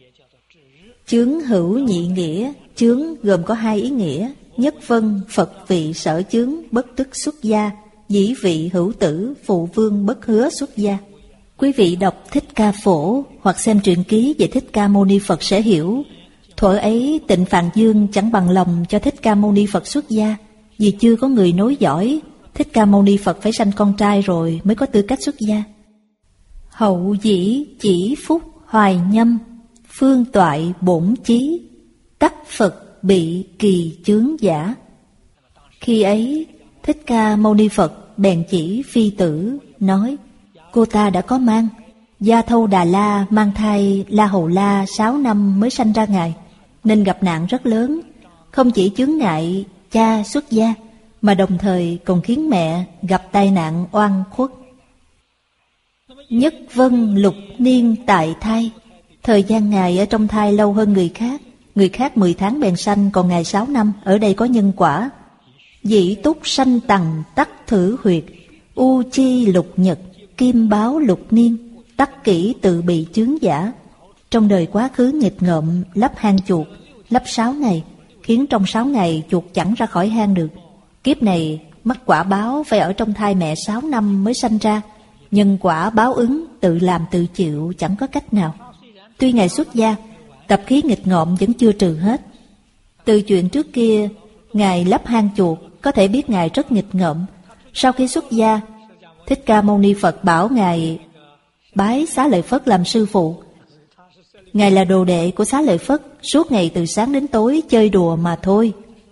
Chướng hữu nhị nghĩa, chướng gồm có 2 ý nghĩa. Nhất vân, Phật vị sở chướng, bất tức xuất gia, dĩ vị hữu tử, phụ vương bất hứa xuất gia. Quý vị đọc Thích Ca Phổ hoặc xem truyện ký về Thích Ca Mâu Ni Phật sẽ hiểu, thuở ấy Tịnh Phạn Dương chẳng bằng lòng cho Thích Ca Mâu Ni Phật xuất gia, vì chưa có người nối dõi. Thích Ca Mâu Ni Phật phải sanh con trai rồi mới có tư cách xuất gia. Hậu dĩ chỉ phúc hoài nhâm, phương toại bổn chí, tắc Phật bị kỳ chướng giả. Khi ấy Thích Ca Mâu Ni Phật bèn chỉ phi tử, nói: cô ta đã có mang. Gia Thâu Đà La mang thai La Hầu La 6 năm mới sanh ra Ngài, nên gặp nạn rất lớn, không chỉ chướng ngại cha xuất gia, mà đồng thời còn khiến mẹ gặp tai nạn oan khuất. Nhất vân lục niên tại thai, thời gian Ngài ở trong thai lâu hơn người khác 10 tháng bèn sanh, còn Ngài 6 năm, ở đây có nhân quả. Dĩ túc sanh tầng tắc thử huyệt, u chi lục nhật, kim báo lục niên, tắc kỷ tự bị chướng giả. Trong đời quá khứ nghịch ngợm lắp hang chuột, lắp 6 ngày, khiến trong 6 ngày chuột chẳng ra khỏi hang được. Kiếp này mắc quả báo phải ở trong thai mẹ 6 năm mới sanh ra. Nhân quả báo ứng tự làm tự chịu, chẳng có cách nào. Tuy Ngài xuất gia, tập khí nghịch ngợm vẫn chưa trừ hết. Từ chuyện trước kia Ngài lắp hang chuột có thể biết Ngài rất nghịch ngợm. Sau khi xuất gia, Thích Ca Mâu Ni Phật bảo Ngài bái Xá Lợi Phất làm sư phụ. Ngài là đồ đệ của Xá Lợi Phất, suốt ngày từ sáng đến tối chơi đùa mà thôi.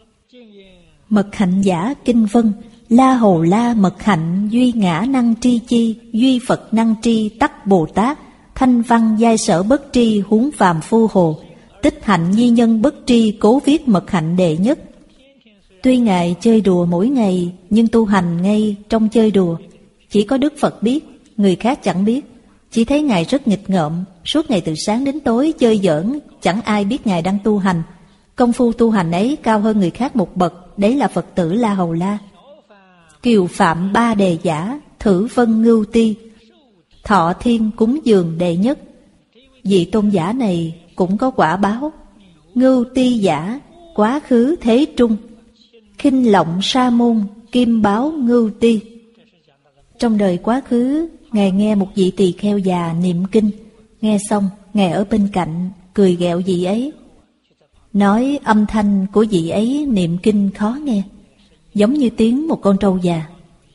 Mật hạnh giả kinh vân, la hầu la mật hạnh duy ngã năng tri chi, duy Phật năng tri tắc Bồ Tát, thanh văn giai sở bất tri huống phàm phu hồ, tích hạnh nhi nhân bất tri cố viết mật hạnh đệ nhất. Tuy Ngài chơi đùa mỗi ngày, nhưng tu hành ngay trong chơi đùa. Chỉ có Đức Phật biết, người khác chẳng biết. Chỉ thấy Ngài rất nghịch ngợm, suốt ngày từ sáng đến tối chơi giỡn, chẳng ai biết Ngài đang tu hành. Công phu tu hành ấy cao hơn người khác một bậc, đấy là Phật tử La Hầu La. Kiều phạm ba đề giả, thử vân ngưu ti, thọ thiên cúng dường đệ nhất. Vị tôn giả này cũng có quả báo. Ngưu ti giả, quá khứ thế trung, khinh lộng sa môn, kim báo ngưu ti. Trong đời quá khứ, Ngài nghe một vị tỳ kheo già niệm kinh. Nghe xong, Ngài ở bên cạnh, cười ghẹo vị ấy, nói âm thanh của vị ấy niệm kinh khó nghe, giống như tiếng một con trâu già.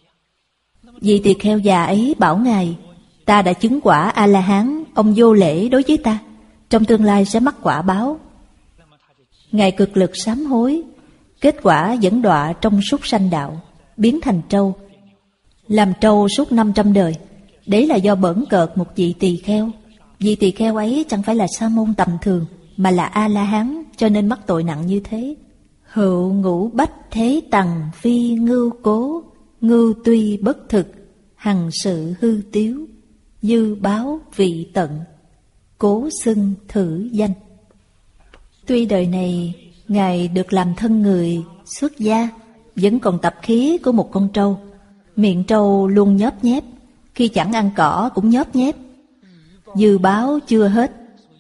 Vị tỳ kheo già ấy bảo Ngài, ta đã chứng quả A-la-hán, ông vô lễ đối với ta, trong tương lai sẽ mắc quả báo. Ngài cực lực sám hối, kết quả dẫn đọa trong súc sanh đạo, biến thành trâu, làm trâu suốt 500 đời. Đấy là do bỡn cợt một vị tỳ kheo. Vị tỳ kheo ấy chẳng phải là sa môn tầm thường, mà là A-la-hán, cho nên mắc tội nặng như thế. Hữu ngũ bách thế tằng phi ngưu cố, ngưu tuy bất thực, hằng sự hư tiếu, dư báo vị tận, cố xưng thử danh. Tuy đời này Ngài được làm thân người xuất gia, vẫn còn tập khí của một con trâu. Miệng trâu luôn nhớp nhép, khi chẳng ăn cỏ cũng nhớp nhép. Dư báo chưa hết.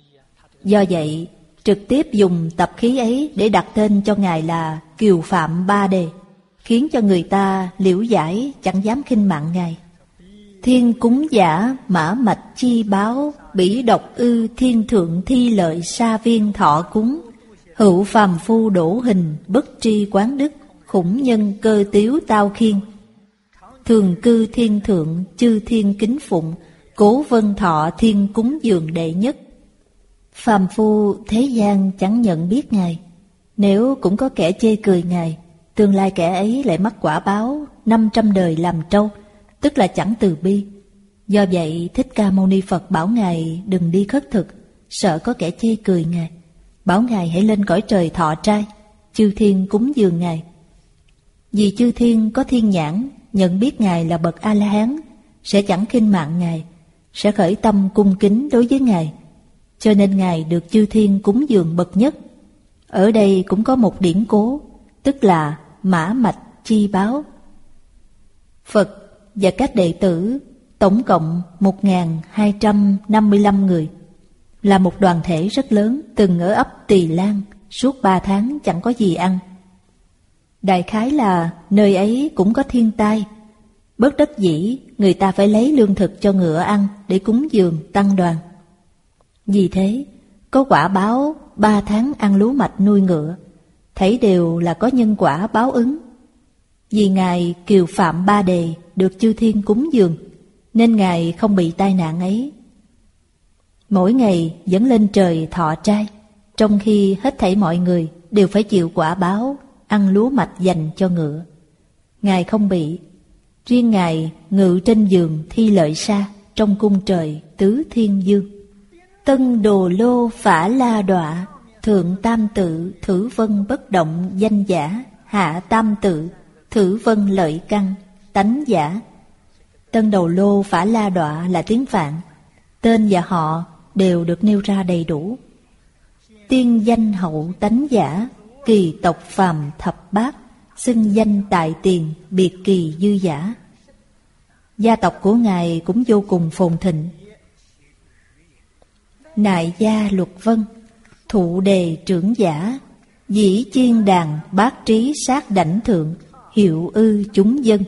Do vậy, trực tiếp dùng tập khí ấy để đặt tên cho Ngài là Kiều Phạm Ba Đề, khiến cho người ta liễu giải, chẳng dám khinh mạng Ngài. Thiên cúng giả mã mạch chi báo, bỉ độc ư thiên thượng thi lợi sa viên thọ cúng, hữu phàm phu đổ hình bất tri quán đức, khủng nhân cơ tiếu tao khiên. Thường cư thiên thượng chư thiên kính phụng, cố vân thọ thiên cúng dường đệ nhất. Phàm phu thế gian chẳng nhận biết Ngài. Nếu cũng có kẻ chê cười Ngài, tương lai kẻ ấy lại mắc quả báo 500 đời làm trâu, tức là chẳng từ bi. Do vậy Thích Ca Mâu Ni Phật bảo Ngài đừng đi khất thực, sợ có kẻ chê cười Ngài. Bảo Ngài hãy lên cõi trời thọ trai, chư thiên cúng dường Ngài. Vì chư thiên có thiên nhãn, nhận biết Ngài là bậc A-la-hán, sẽ chẳng khinh mạng Ngài, sẽ khởi tâm cung kính đối với Ngài, cho nên Ngài được chư thiên cúng dường bậc nhất. Ở đây cũng có một điển cố, tức là mã mạch chi báo. Phật và các đệ tử tổng cộng 1.255 người, là một đoàn thể rất lớn, từng ở ấp Tỳ Lan, suốt 3 tháng chẳng có gì ăn. Đại khái là nơi ấy cũng có thiên tai, bất đắc dĩ người ta phải lấy lương thực cho ngựa ăn để cúng dường tăng đoàn. Vì thế có quả báo 3 tháng ăn lúa mạch nuôi ngựa, thảy đều là có nhân quả báo ứng. Vì Ngài Kiều Phạm Ba Đề được chư thiên cúng dường, nên Ngài không bị tai nạn ấy. Mỗi ngày vẫn lên trời thọ trai, trong khi hết thảy mọi người đều phải chịu quả báo ăn lúa mạch dành cho ngựa. Ngài không bị. Riêng Ngài ngự trên giường thi lợi sa trong cung trời tứ thiên dương. Tân đồ lô phả la đọa, thượng tam tự thử vân bất động danh giả, hạ tam tự thử vân lợi căn tánh giả. Tân đầu lô phả la đọa là tiếng Phạn, tên và họ đều được nêu ra đầy đủ. Tiên danh hậu tánh giả, kỳ tộc phàm thập bát, xưng danh tại tiền biệt kỳ dư giả. Gia tộc của Ngài cũng vô cùng phồn thịnh. Nại gia luật vân, thụ đề trưởng giả, dĩ chiên đàn bát trí sát đảnh thượng, hiệu ư chúng dân.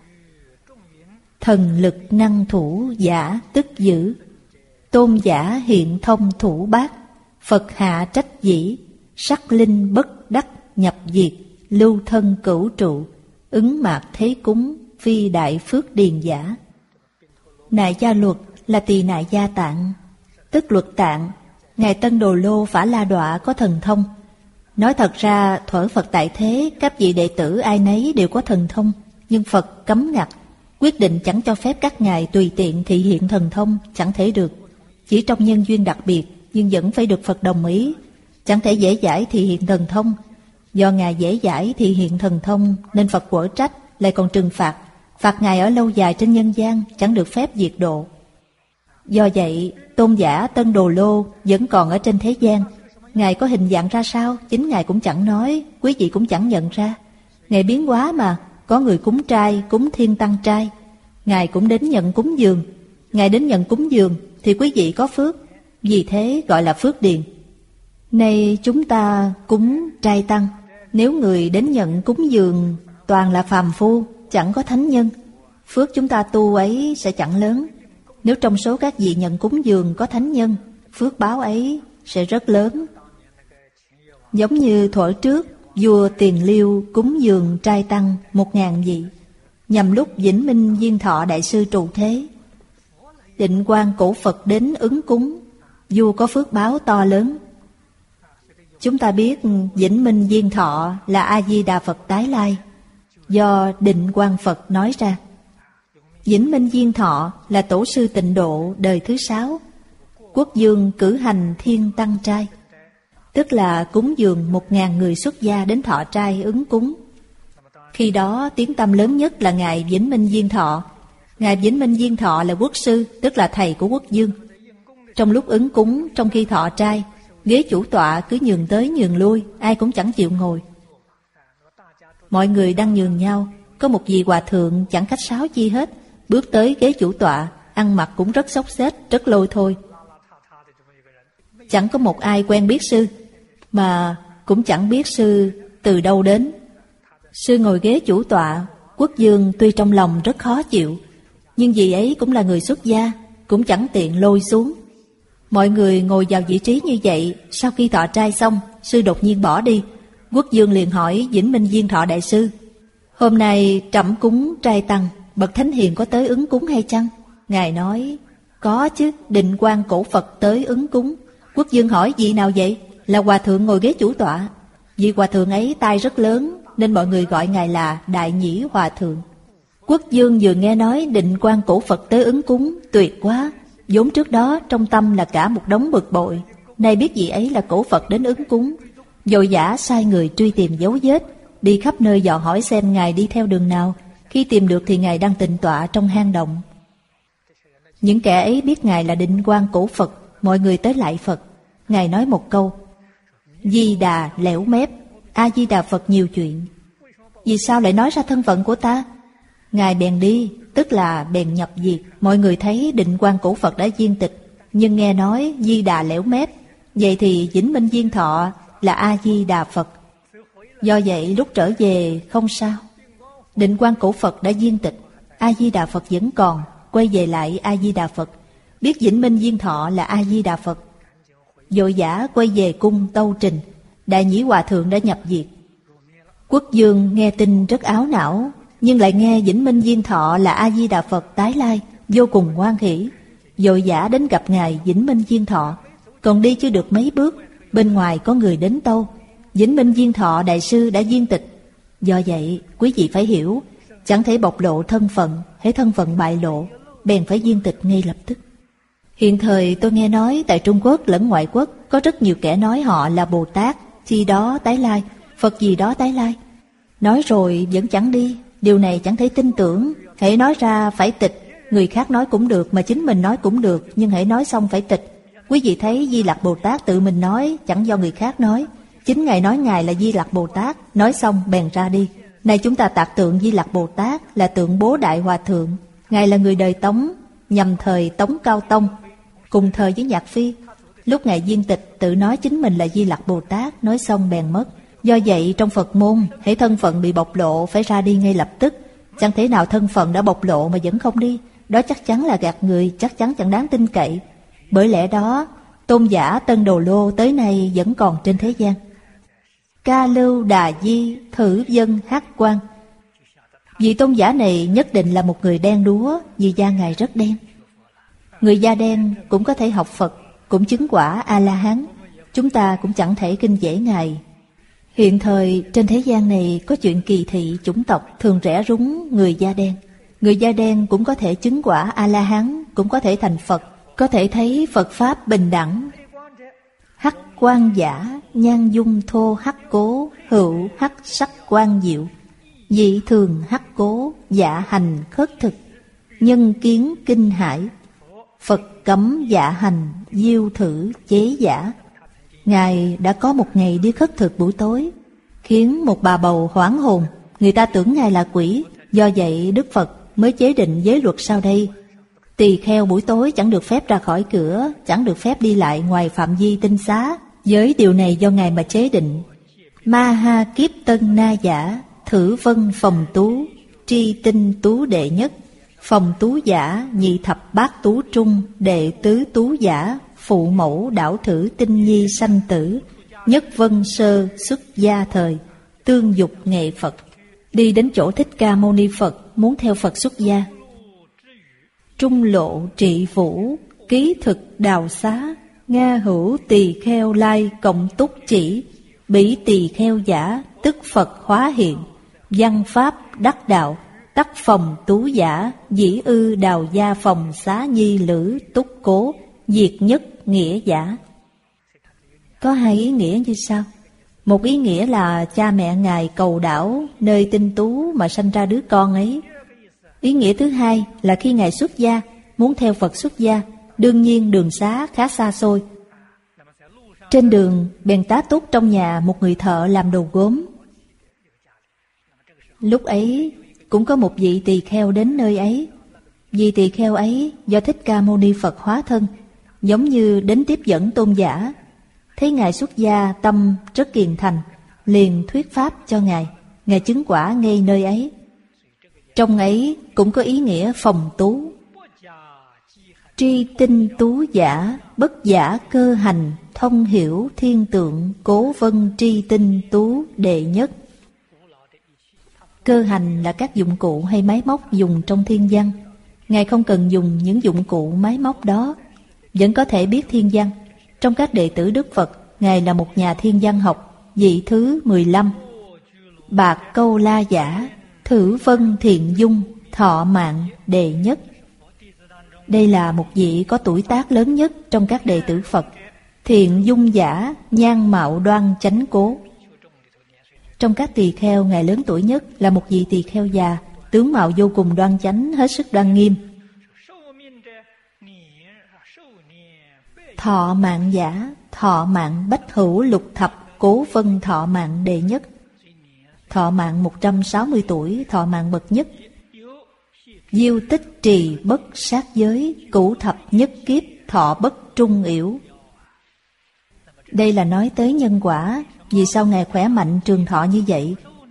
Thần lực năng thủ giả tức dữ, tôn giả hiện thông thủ bát, Phật hạ trách dĩ, sắc linh bất đắc nhập diệt, lưu thân cửu trụ, ứng mạc thế cúng, phi đại phước điền giả. Nại gia luật là tỳ nại gia tạng, tức luật tạng. Ngài Tân Đồ Lô Phả La Đọa có thần thông. Nói thật ra thuở Phật tại thế, các vị đệ tử ai nấy đều có thần thông, nhưng Phật cấm ngặt, quyết định chẳng cho phép các ngài tùy tiện thị hiện thần thông, chẳng thể được. Chỉ trong nhân duyên đặc biệt, nhưng vẫn phải được Phật đồng ý, chẳng thể dễ dãi thị hiện thần thông. Do ngài dễ dãi thị hiện thần thông nên Phật quở trách, lại còn trừng phạt, phạt ngài ở lâu dài trên nhân gian, chẳng được phép diệt độ. Do vậy, tôn giả Tân Đồ Lô vẫn còn ở trên thế gian. Ngài có hình dạng ra sao, chính ngài cũng chẳng nói, quý vị cũng chẳng nhận ra. Ngài biến hóa mà, có người cúng trai, cúng thiên tăng trai, ngài cũng đến nhận cúng dường. Ngài đến nhận cúng dường thì quý vị có phước, vì thế gọi là phước điền. Nay chúng ta cúng trai tăng, nếu người đến nhận cúng dường toàn là phàm phu, chẳng có thánh nhân, phước chúng ta tu ấy sẽ chẳng lớn. Nếu trong số các vị nhận cúng dường có thánh nhân, phước báo ấy sẽ rất lớn. Giống như thuở trước, vua Tiền Liêu cúng dường trai tăng 1000 vị, nhằm lúc Vĩnh Minh Viên Thọ Đại Sư trụ thế. Định Quang Cổ Phật đến ứng cúng, vua có phước báo to lớn. Chúng ta biết Vĩnh Minh Viên Thọ là A-di-đà Phật tái lai, do Định Quang Phật nói ra. Vĩnh Minh Viên Thọ là tổ sư Tịnh Độ đời thứ 6, quốc dương cử hành thiên tăng trai, tức là cúng dường 1000 người xuất gia đến thọ trai ứng cúng. Khi đó tiếng tăm lớn nhất là Ngài Vĩnh Minh Viên Thọ. Ngài Vĩnh Minh Viên Thọ là quốc sư, tức là thầy của quốc dương. Trong lúc ứng cúng, trong khi thọ trai, ghế chủ tọa cứ nhường tới nhường lui, ai cũng chẳng chịu ngồi. Mọi người đang nhường nhau, có một vị hòa thượng chẳng khách sáo chi hết, bước tới ghế chủ tọa, ăn mặc cũng rất xốc xếch, rất lôi thôi. Chẳng có một ai quen biết sư, mà cũng chẳng biết sư từ đâu đến. Sư ngồi ghế chủ tọa, quốc dương tuy trong lòng rất khó chịu, nhưng vì ấy cũng là người xuất gia, cũng chẳng tiện lôi xuống. Mọi người ngồi vào vị trí như vậy. Sau khi thọ trai xong, sư đột nhiên bỏ đi. Quốc dương liền hỏi Vĩnh Minh Viên Thọ Đại Sư: hôm nay trẫm cúng trai tăng, bậc thánh hiền có tới ứng cúng hay chăng? Ngài nói: có chứ, Định Quang Cổ Phật tới ứng cúng. Quốc dương hỏi: vị nào vậy? Là hòa thượng ngồi ghế chủ tọa. Vị hòa thượng ấy tai rất lớn, nên mọi người gọi ngài là Đại Nhĩ Hòa Thượng. Quốc dương vừa nghe nói Định Quang Cổ Phật tới ứng cúng, tuyệt quá. Vốn trước đó trong tâm là cả một đống bực bội, nay biết vị ấy là Cổ Phật đến ứng cúng, vội vã sai người truy tìm dấu vết, đi khắp nơi dò hỏi xem ngài đi theo đường nào. Khi tìm được thì ngài đang tịnh tọa trong hang động. Những kẻ ấy biết ngài là Định Quang Cổ Phật, mọi người tới lạy Phật. Ngài nói một câu: Di Đà lẻo mép, A Di Đà Phật nhiều chuyện. Vì sao lại nói ra thân phận của ta? Ngài bèn đi, tức là bèn nhập diệt. Mọi người thấy Định Quang Cổ Phật đã viên tịch, nhưng nghe nói Di Đà lẻo mép, vậy thì Vĩnh Minh Viên Thọ là A Di Đà Phật. Do vậy lúc trở về không sao. Định Quang Cổ Phật đã viên tịch, A Di Đà Phật vẫn còn, quay về lại A Di Đà Phật. Biết Vĩnh Minh Viên Thọ là A Di Đà Phật, vội vã quay về cung tâu trình. Đại Nhĩ Hòa Thượng đã nhập diệt. Quốc dương nghe tin rất áo não, nhưng lại nghe Vĩnh Minh Viên Thọ là A Di Đà Phật tái lai, vô cùng hoan hỷ, vội vã đến gặp ngài Vĩnh Minh Viên Thọ. Còn đi chưa được mấy bước, bên ngoài có người đến tâu: Vĩnh Minh Viên Thọ Đại Sư đã viên tịch. Do vậy quý vị phải hiểu, chẳng thể bộc lộ thân phận, hễ thân phận bại lộ, bèn phải viên tịch ngay lập tức. Hiện thời tôi nghe nói tại Trung Quốc lẫn ngoại quốc có rất nhiều kẻ nói họ là Bồ Tát chi đó tái lai, Phật gì đó tái lai. Nói rồi vẫn chẳng đi, điều này chẳng thể tin tưởng. Hễ nói ra phải tịch, người khác nói cũng được mà chính mình nói cũng được, nhưng hễ nói xong phải tịch. Quý vị thấy Di Lặc Bồ Tát tự mình nói, chẳng do người khác nói. Chính ngài nói ngài là Di Lặc Bồ Tát, nói xong bèn ra đi. Này chúng ta tạc tượng Di Lặc Bồ Tát là tượng Bố Đại Hòa Thượng. Ngài là người đời Tống, nhằm thời Tống Cao Tông, cùng thời với Nhạc Phi. Lúc ngài viên tịch tự nói chính mình là Di Lặc Bồ Tát, nói xong bèn mất. Do vậy trong Phật môn, hễ thân phận bị bộc lộ phải ra đi ngay lập tức. Chẳng thể nào thân phận đã bộc lộ mà vẫn không đi, đó chắc chắn là gạt người, chắc chắn chẳng đáng tin cậy. Bởi lẽ đó, tôn giả Tân Đồ Lô tới nay vẫn còn trên thế gian. Ca Lưu Đà Di Thử Dân Hát Quan. Vị tôn giả này nhất định là một người đen đúa, vì da Ngài rất đen. Người da đen cũng có thể học Phật, cũng chứng quả A-la-hán. Chúng ta cũng chẳng thể kinh dễ Ngài. Hiện thời trên thế gian này có chuyện kỳ thị chủng tộc thường rẽ rúng người da đen. Người da đen cũng có thể chứng quả A-la-hán, cũng có thể thành Phật, có thể thấy Phật Pháp bình đẳng. Hắc quang giả, nhan dung thô hắc cố, hữu hắc sắc quang diệu. Dị thường hắc cố, dạ hành khất thực, nhân kiến kinh hải. Phật cấm dạ hành, diêu thử chế giả. Ngài đã có một ngày đi khất thực buổi tối, khiến một bà bầu hoảng hồn. Người ta tưởng Ngài là quỷ. Do vậy Đức Phật mới chế định giới luật sau đây. Tỳ kheo buổi tối chẳng được phép ra khỏi cửa, chẳng được phép đi lại ngoài phạm vi tinh xá. Giới điều này do Ngài mà chế định. Ma ha kiếp tân na giả, thử vân phòng tú, tri tinh tú đệ nhất. Phòng tú giả, nhị thập bát tú trung, đệ tứ tú giả, phụ mẫu đảo thử tinh nhi sanh tử. Nhất vân sơ xuất gia thời, tương dục nghệ Phật. Đi đến chỗ Thích Ca Mâu Ni Phật, muốn theo Phật xuất gia. Trung lộ trị vũ, ký thực đào xá. Nga hữu tỳ kheo lai cộng túc chỉ. Bỉ tỳ kheo giả, tức Phật hóa hiện. Văn pháp đắc đạo, tắc phòng tú giả. Dĩ ư đào gia phòng xá nhi lữ túc cố. Diệt nhất nghĩa giả. Có hai ý nghĩa như sau. Một ý nghĩa là cha mẹ Ngài cầu đảo nơi tinh tú mà sanh ra đứa con ấy. Ý nghĩa thứ hai là khi Ngài xuất gia, muốn theo Phật xuất gia, đương nhiên đường xá khá xa xôi. Trên đường bèn tá túc trong nhà một người thợ làm đồ gốm. Lúc ấy cũng có một vị tỳ kheo đến nơi ấy. Vị tỳ kheo ấy do Thích Ca Mâu Ni Phật hóa thân, giống như đến tiếp dẫn tôn giả. Thấy Ngài xuất gia tâm rất kiền thành, liền thuyết pháp cho Ngài. Ngài chứng quả ngay nơi ấy. Trong ấy cũng có ý nghĩa phòng tú. Tri tinh tú giả, bất giả cơ hành, thông hiểu thiên tượng, cố vân tri tinh tú đệ nhất. Cơ hành là các dụng cụ hay máy móc dùng trong thiên văn. Ngài không cần dùng những dụng cụ máy móc đó, vẫn có thể biết thiên văn. Trong các đệ tử Đức Phật, Ngài là một nhà thiên văn học, vị thứ 15. Bạc câu la giả, thử vân thiện dung, thọ mạng đệ nhất. Đây là một vị có tuổi tác lớn nhất trong các đệ tử Phật. Thiện dung giả, nhan mạo đoan chánh cố. Trong các tỳ kheo, Ngài lớn tuổi nhất là một vị tỳ kheo già, tướng mạo vô cùng đoan chánh, hết sức đoan nghiêm. Thọ mạng giả, thọ mạng bách hữu lục thập, cố vân thọ mạng đệ nhất. Thọ mạng 160 tuổi, thọ mạng bậc nhất. Diêu tích trì bất sát giới, cửu thập nhất kiếp, thọ bất trung yểu. Đây là nói tới nhân quả, vì sao Ngài khỏe mạnh trường thọ như vậy.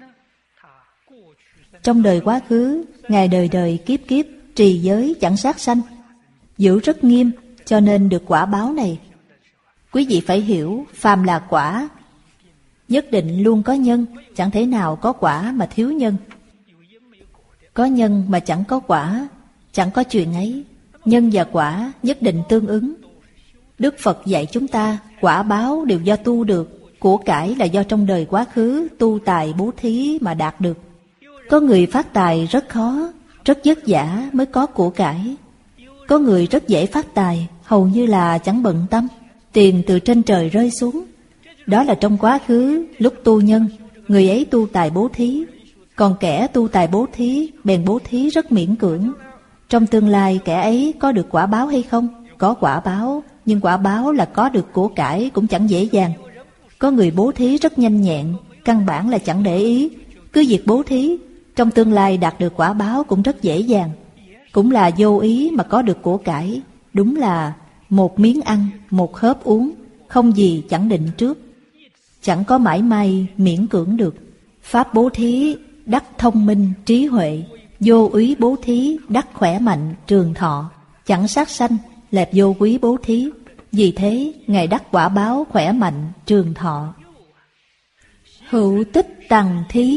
Trong đời quá khứ, Ngài đời đời kiếp kiếp trì giới chẳng sát sanh, giữ rất nghiêm, cho nên được quả báo này. Quý vị phải hiểu, phàm là quả, nhất định luôn có nhân, chẳng thể nào có quả mà thiếu nhân. Có nhân mà chẳng có quả, chẳng có chuyện ấy. Nhân và quả nhất định tương ứng. Đức Phật dạy chúng ta, quả báo đều do tu được, của cải là do trong đời quá khứ tu tài bố thí mà đạt được. Có người phát tài rất khó, rất vất vả mới có của cải. Có người rất dễ phát tài, hầu như là chẳng bận tâm, tiền từ trên trời rơi xuống. Đó là trong quá khứ, lúc tu nhân, người ấy tu tài bố thí. Còn kẻ tu tài bố thí, bèn bố thí rất miễn cưỡng. Trong tương lai kẻ ấy có được quả báo hay không? Có quả báo, nhưng quả báo là có được của cải cũng chẳng dễ dàng. Có người bố thí rất nhanh nhẹn, căn bản là chẳng để ý, cứ việc bố thí, trong tương lai đạt được quả báo cũng rất dễ dàng. Cũng là vô ý mà có được của cải, đúng là một miếng ăn, một hớp uống, không gì chẳng định trước. Chẳng có mãi may miễn cưỡng được. Pháp bố thí đắc thông minh trí huệ, vô úy bố thí đắc khỏe mạnh trường thọ, chẳng sát sanh lẹp vô quý bố thí. Vì thế Ngài đắc quả báo khỏe mạnh trường thọ. Hữu tích tằng thí nhất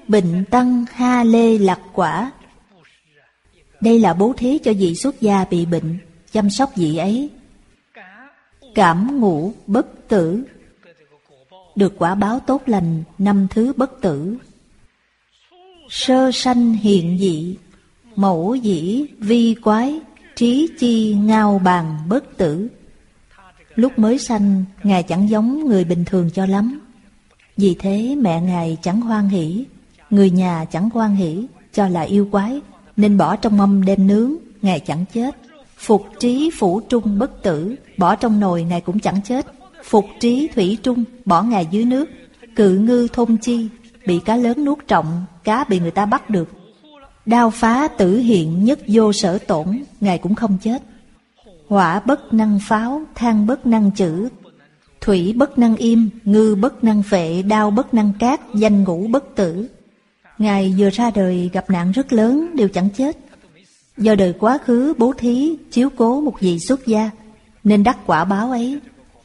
bệnh tăng ha lê lạc quả. Đây là bố thí cho vị xuất gia bị bệnh, chăm sóc vị ấy. Cảm ngũ bất tử, được quả báo tốt lành 5 thứ bất tử. Sơ sanh hiện dị, mẫu dĩ vi quái, trí chi ngao bàn bất tử. Lúc mới sanh, Ngài chẳng giống người bình thường cho lắm. Vì thế mẹ Ngài chẳng hoan hỷ, người nhà chẳng hoan hỷ, cho là yêu quái, nên bỏ trong mâm đem nướng, Ngài chẳng chết. Phục trí phủ trung bất tử, bỏ trong nồi Ngài cũng chẳng chết. Phục trí thủy trung, bỏ Ngài dưới nước. Cự ngư thôn chi, bị cá lớn nuốt trọng, cá bị người ta bắt được. Đao phá tử hiện nhất vô sở tổn, Ngài cũng không chết. Hỏa bất năng pháo, than bất năng chữ, thủy bất năng im, ngư bất năng phệ, đao bất năng cát, danh ngũ bất tử. Ngài vừa ra đời gặp nạn rất lớn đều chẳng chết. Do đời quá khứ bố thí chiếu cố một vị xuất gia nên đắc quả báo ấy.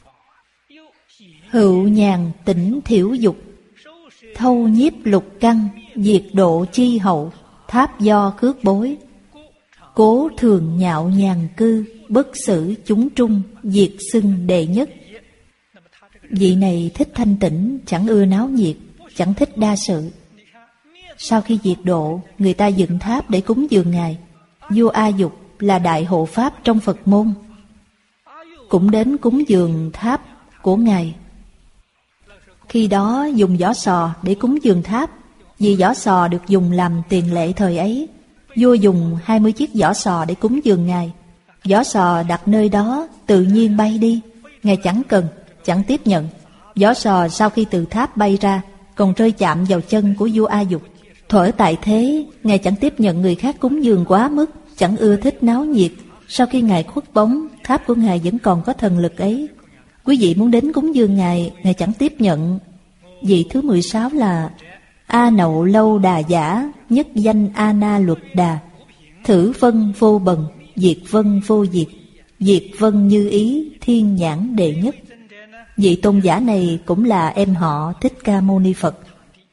Hữu nhàn tỉnh thiểu dục, thâu nhiếp lục căn, diệt độ chi hậu, tháp do khước bối. Cố thường nhạo nhàn cư, bất xử chúng trung, diệt xưng đệ nhất. Vị này thích thanh tĩnh, chẳng ưa náo nhiệt, chẳng thích đa sự. Sau khi diệt độ, người ta dựng tháp để cúng dường Ngài. Vua A Dục là đại hộ pháp trong Phật môn, cũng đến cúng dường tháp của Ngài. Khi đó dùng vỏ sò để cúng dường tháp, vì vỏ sò được dùng làm tiền lệ thời ấy. Vua dùng 20 chiếc vỏ sò để cúng dường Ngài. Vỏ sò đặt nơi đó tự nhiên bay đi, Ngài chẳng cần, chẳng tiếp nhận. Vỏ sò sau khi từ tháp bay ra còn rơi chạm vào chân của vua A Dục. Thuở tại thế, Ngài chẳng tiếp nhận người khác cúng dường quá mức, chẳng ưa thích náo nhiệt. Sau khi Ngài khuất bóng, tháp của Ngài vẫn còn có thần lực ấy. Quý vị muốn đến cúng dường Ngài, Ngài chẳng tiếp nhận. Vị thứ 16 là A Nậu Lâu Đà Giả, nhất danh A Na Luật Đà. Thử vân vô bần, diệt vân vô diệt, diệt vân như ý, thiên nhãn đệ nhất. Vị tôn giả này cũng là em họ Thích Ca Mâu Ni Phật.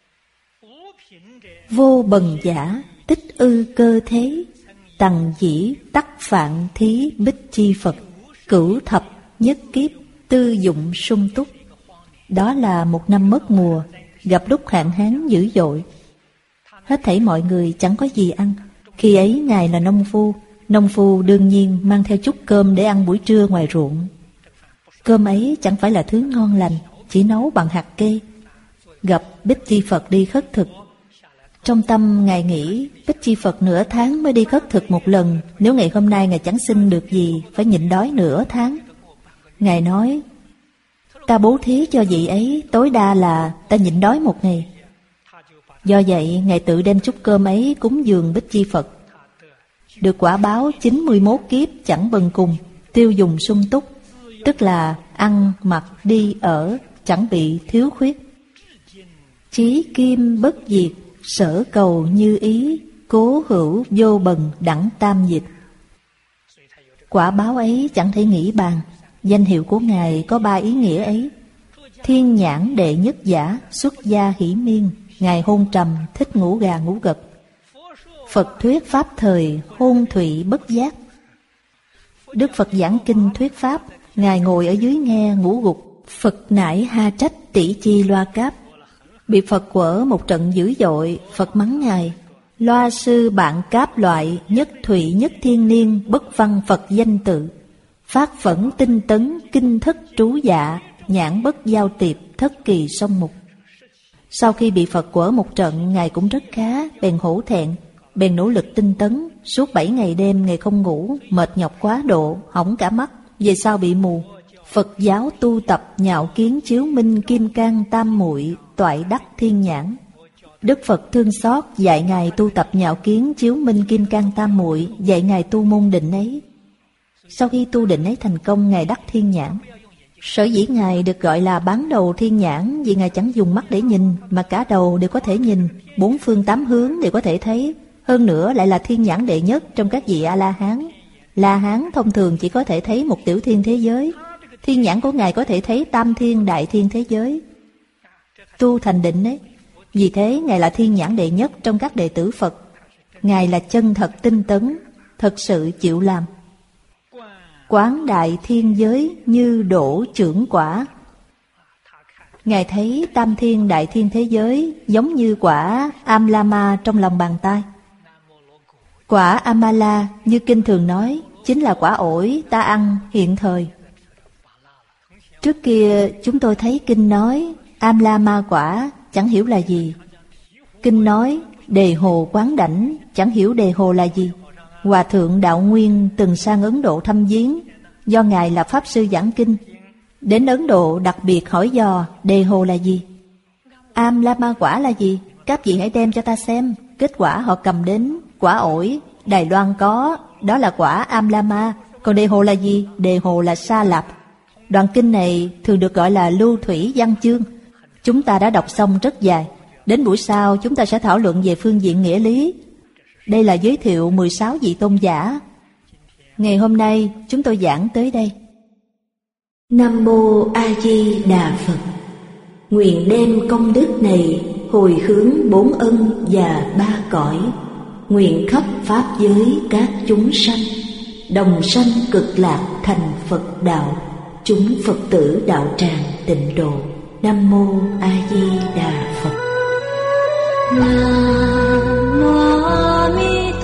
Vô bần giả, tích ư cơ thế, tằng dĩ tắc phạn thí bích chi Phật, cửu thập nhất kiếp, tư dụng sung túc. Đó là một năm mất mùa, gặp lúc hạn hán dữ dội. Hết thảy mọi người chẳng có gì ăn. Khi ấy Ngài là nông phu đương nhiên mang theo chút cơm để ăn buổi trưa ngoài ruộng. Cơm ấy chẳng phải là thứ ngon lành, chỉ nấu bằng hạt kê. Gặp Bích Chi Phật đi khất thực. Trong tâm Ngài nghĩ Bích Chi Phật nửa tháng mới đi khất thực một lần, nếu ngày hôm nay Ngài chẳng xin được gì, phải nhịn đói nửa tháng. Ngài nói, ta bố thí cho vị ấy tối đa là ta nhịn đói một ngày. Do vậy Ngài tự đem chút cơm ấy cúng dường Bích Chi Phật. Được quả báo 91 kiếp chẳng bần cùng, tiêu dùng sung túc, tức là ăn, mặc, đi, ở chẳng bị thiếu khuyết. Chí kim bất diệt, sở cầu như ý, cố hữu vô bần đẳng tam dịch. Quả báo ấy chẳng thể nghĩ bàn. Danh hiệu của Ngài có 3 ý nghĩa ấy. Thiên nhãn đệ nhất giả, xuất gia hỷ miên, Ngài hôn trầm, thích ngủ gà ngủ gật. Phật thuyết pháp thời, hôn thụy bất giác. Đức Phật giảng kinh thuyết pháp, Ngài ngồi ở dưới nghe ngủ gục. Phật nải ha trách tỷ chi loa cáp. Bị Phật quở một trận dữ dội, Phật mắng Ngài: loa sư bạn cáp loại, nhất thụy nhất thiên niên, bất văn Phật danh tự. Phát phẫn tinh tấn, kinh thất trú dạ, nhãn bất giao tiệp, thất kỳ song mục. Sau khi bị Phật quở một trận, Ngài cũng rất khá, bèn hổ thẹn, bèn nỗ lực tinh tấn. Suốt 7 ngày đêm Ngài không ngủ, mệt nhọc quá độ, hỏng cả mắt, về sau bị mù. Phật giáo tu tập nhạo kiến chiếu minh kim cang tam muội, toại đắc thiên nhãn. Đức Phật thương xót dạy Ngài tu tập nhạo kiến chiếu minh kim cang tam muội, dạy Ngài tu môn định ấy. Sau khi tu định ấy thành công, Ngài đắc thiên nhãn. Sở dĩ Ngài được gọi là bán đầu thiên nhãn vì Ngài chẳng dùng mắt để nhìn, mà cả đầu đều có thể nhìn, 4 phương 8 hướng đều có thể thấy. Hơn nữa lại là thiên nhãn đệ nhất trong các vị A-la-hán. La-hán thông thường chỉ có thể thấy một tiểu thiên thế giới. Thiên nhãn của Ngài có thể thấy tam thiên đại thiên thế giới. Tu thành định ấy, Vì thế Ngài là thiên nhãn đệ nhất trong các đệ tử Phật. Ngài là chân thật tinh tấn, thật sự chịu làm. Quán đại thiên giới như đổ chưởng quả. Ngài thấy tam thiên đại thiên thế giới giống như quả Amlama trong lòng bàn tay. Quả Amala như kinh thường nói chính là quả ổi ta ăn hiện thời. Trước kia chúng tôi thấy kinh nói Amlama quả chẳng hiểu là gì. Kinh nói đề hồ quán đảnh chẳng hiểu đề hồ là gì. Hòa thượng Đạo Nguyên từng sang Ấn Độ thăm viếng, do Ngài là Pháp Sư giảng kinh. Đến Ấn Độ đặc biệt hỏi dò đề hồ là gì, Amlama quả là gì, các vị hãy đem cho ta xem. Kết quả họ cầm đến quả ổi, Đài Loan có, đó là quả Amlama. Còn đề hồ là gì? Đề hồ là Sa Lạp. Đoạn kinh này thường được gọi là Lưu Thủy Văn Chương. Chúng ta đã đọc xong rất dài. Đến buổi sau chúng ta sẽ thảo luận về phương diện nghĩa lý. Đây là giới thiệu 16 vị tôn giả. Ngày hôm nay chúng tôi giảng tới đây. Nam Mô A Di Đà Phật. Nguyện đem công đức này hồi hướng 4 ân và 3 cõi. Nguyện khắp pháp giới các chúng sanh đồng sanh cực lạc thành Phật đạo. Chúng Phật tử đạo tràng tịnh độ. Nam Mô A Di Đà Phật. Nam Mô A Di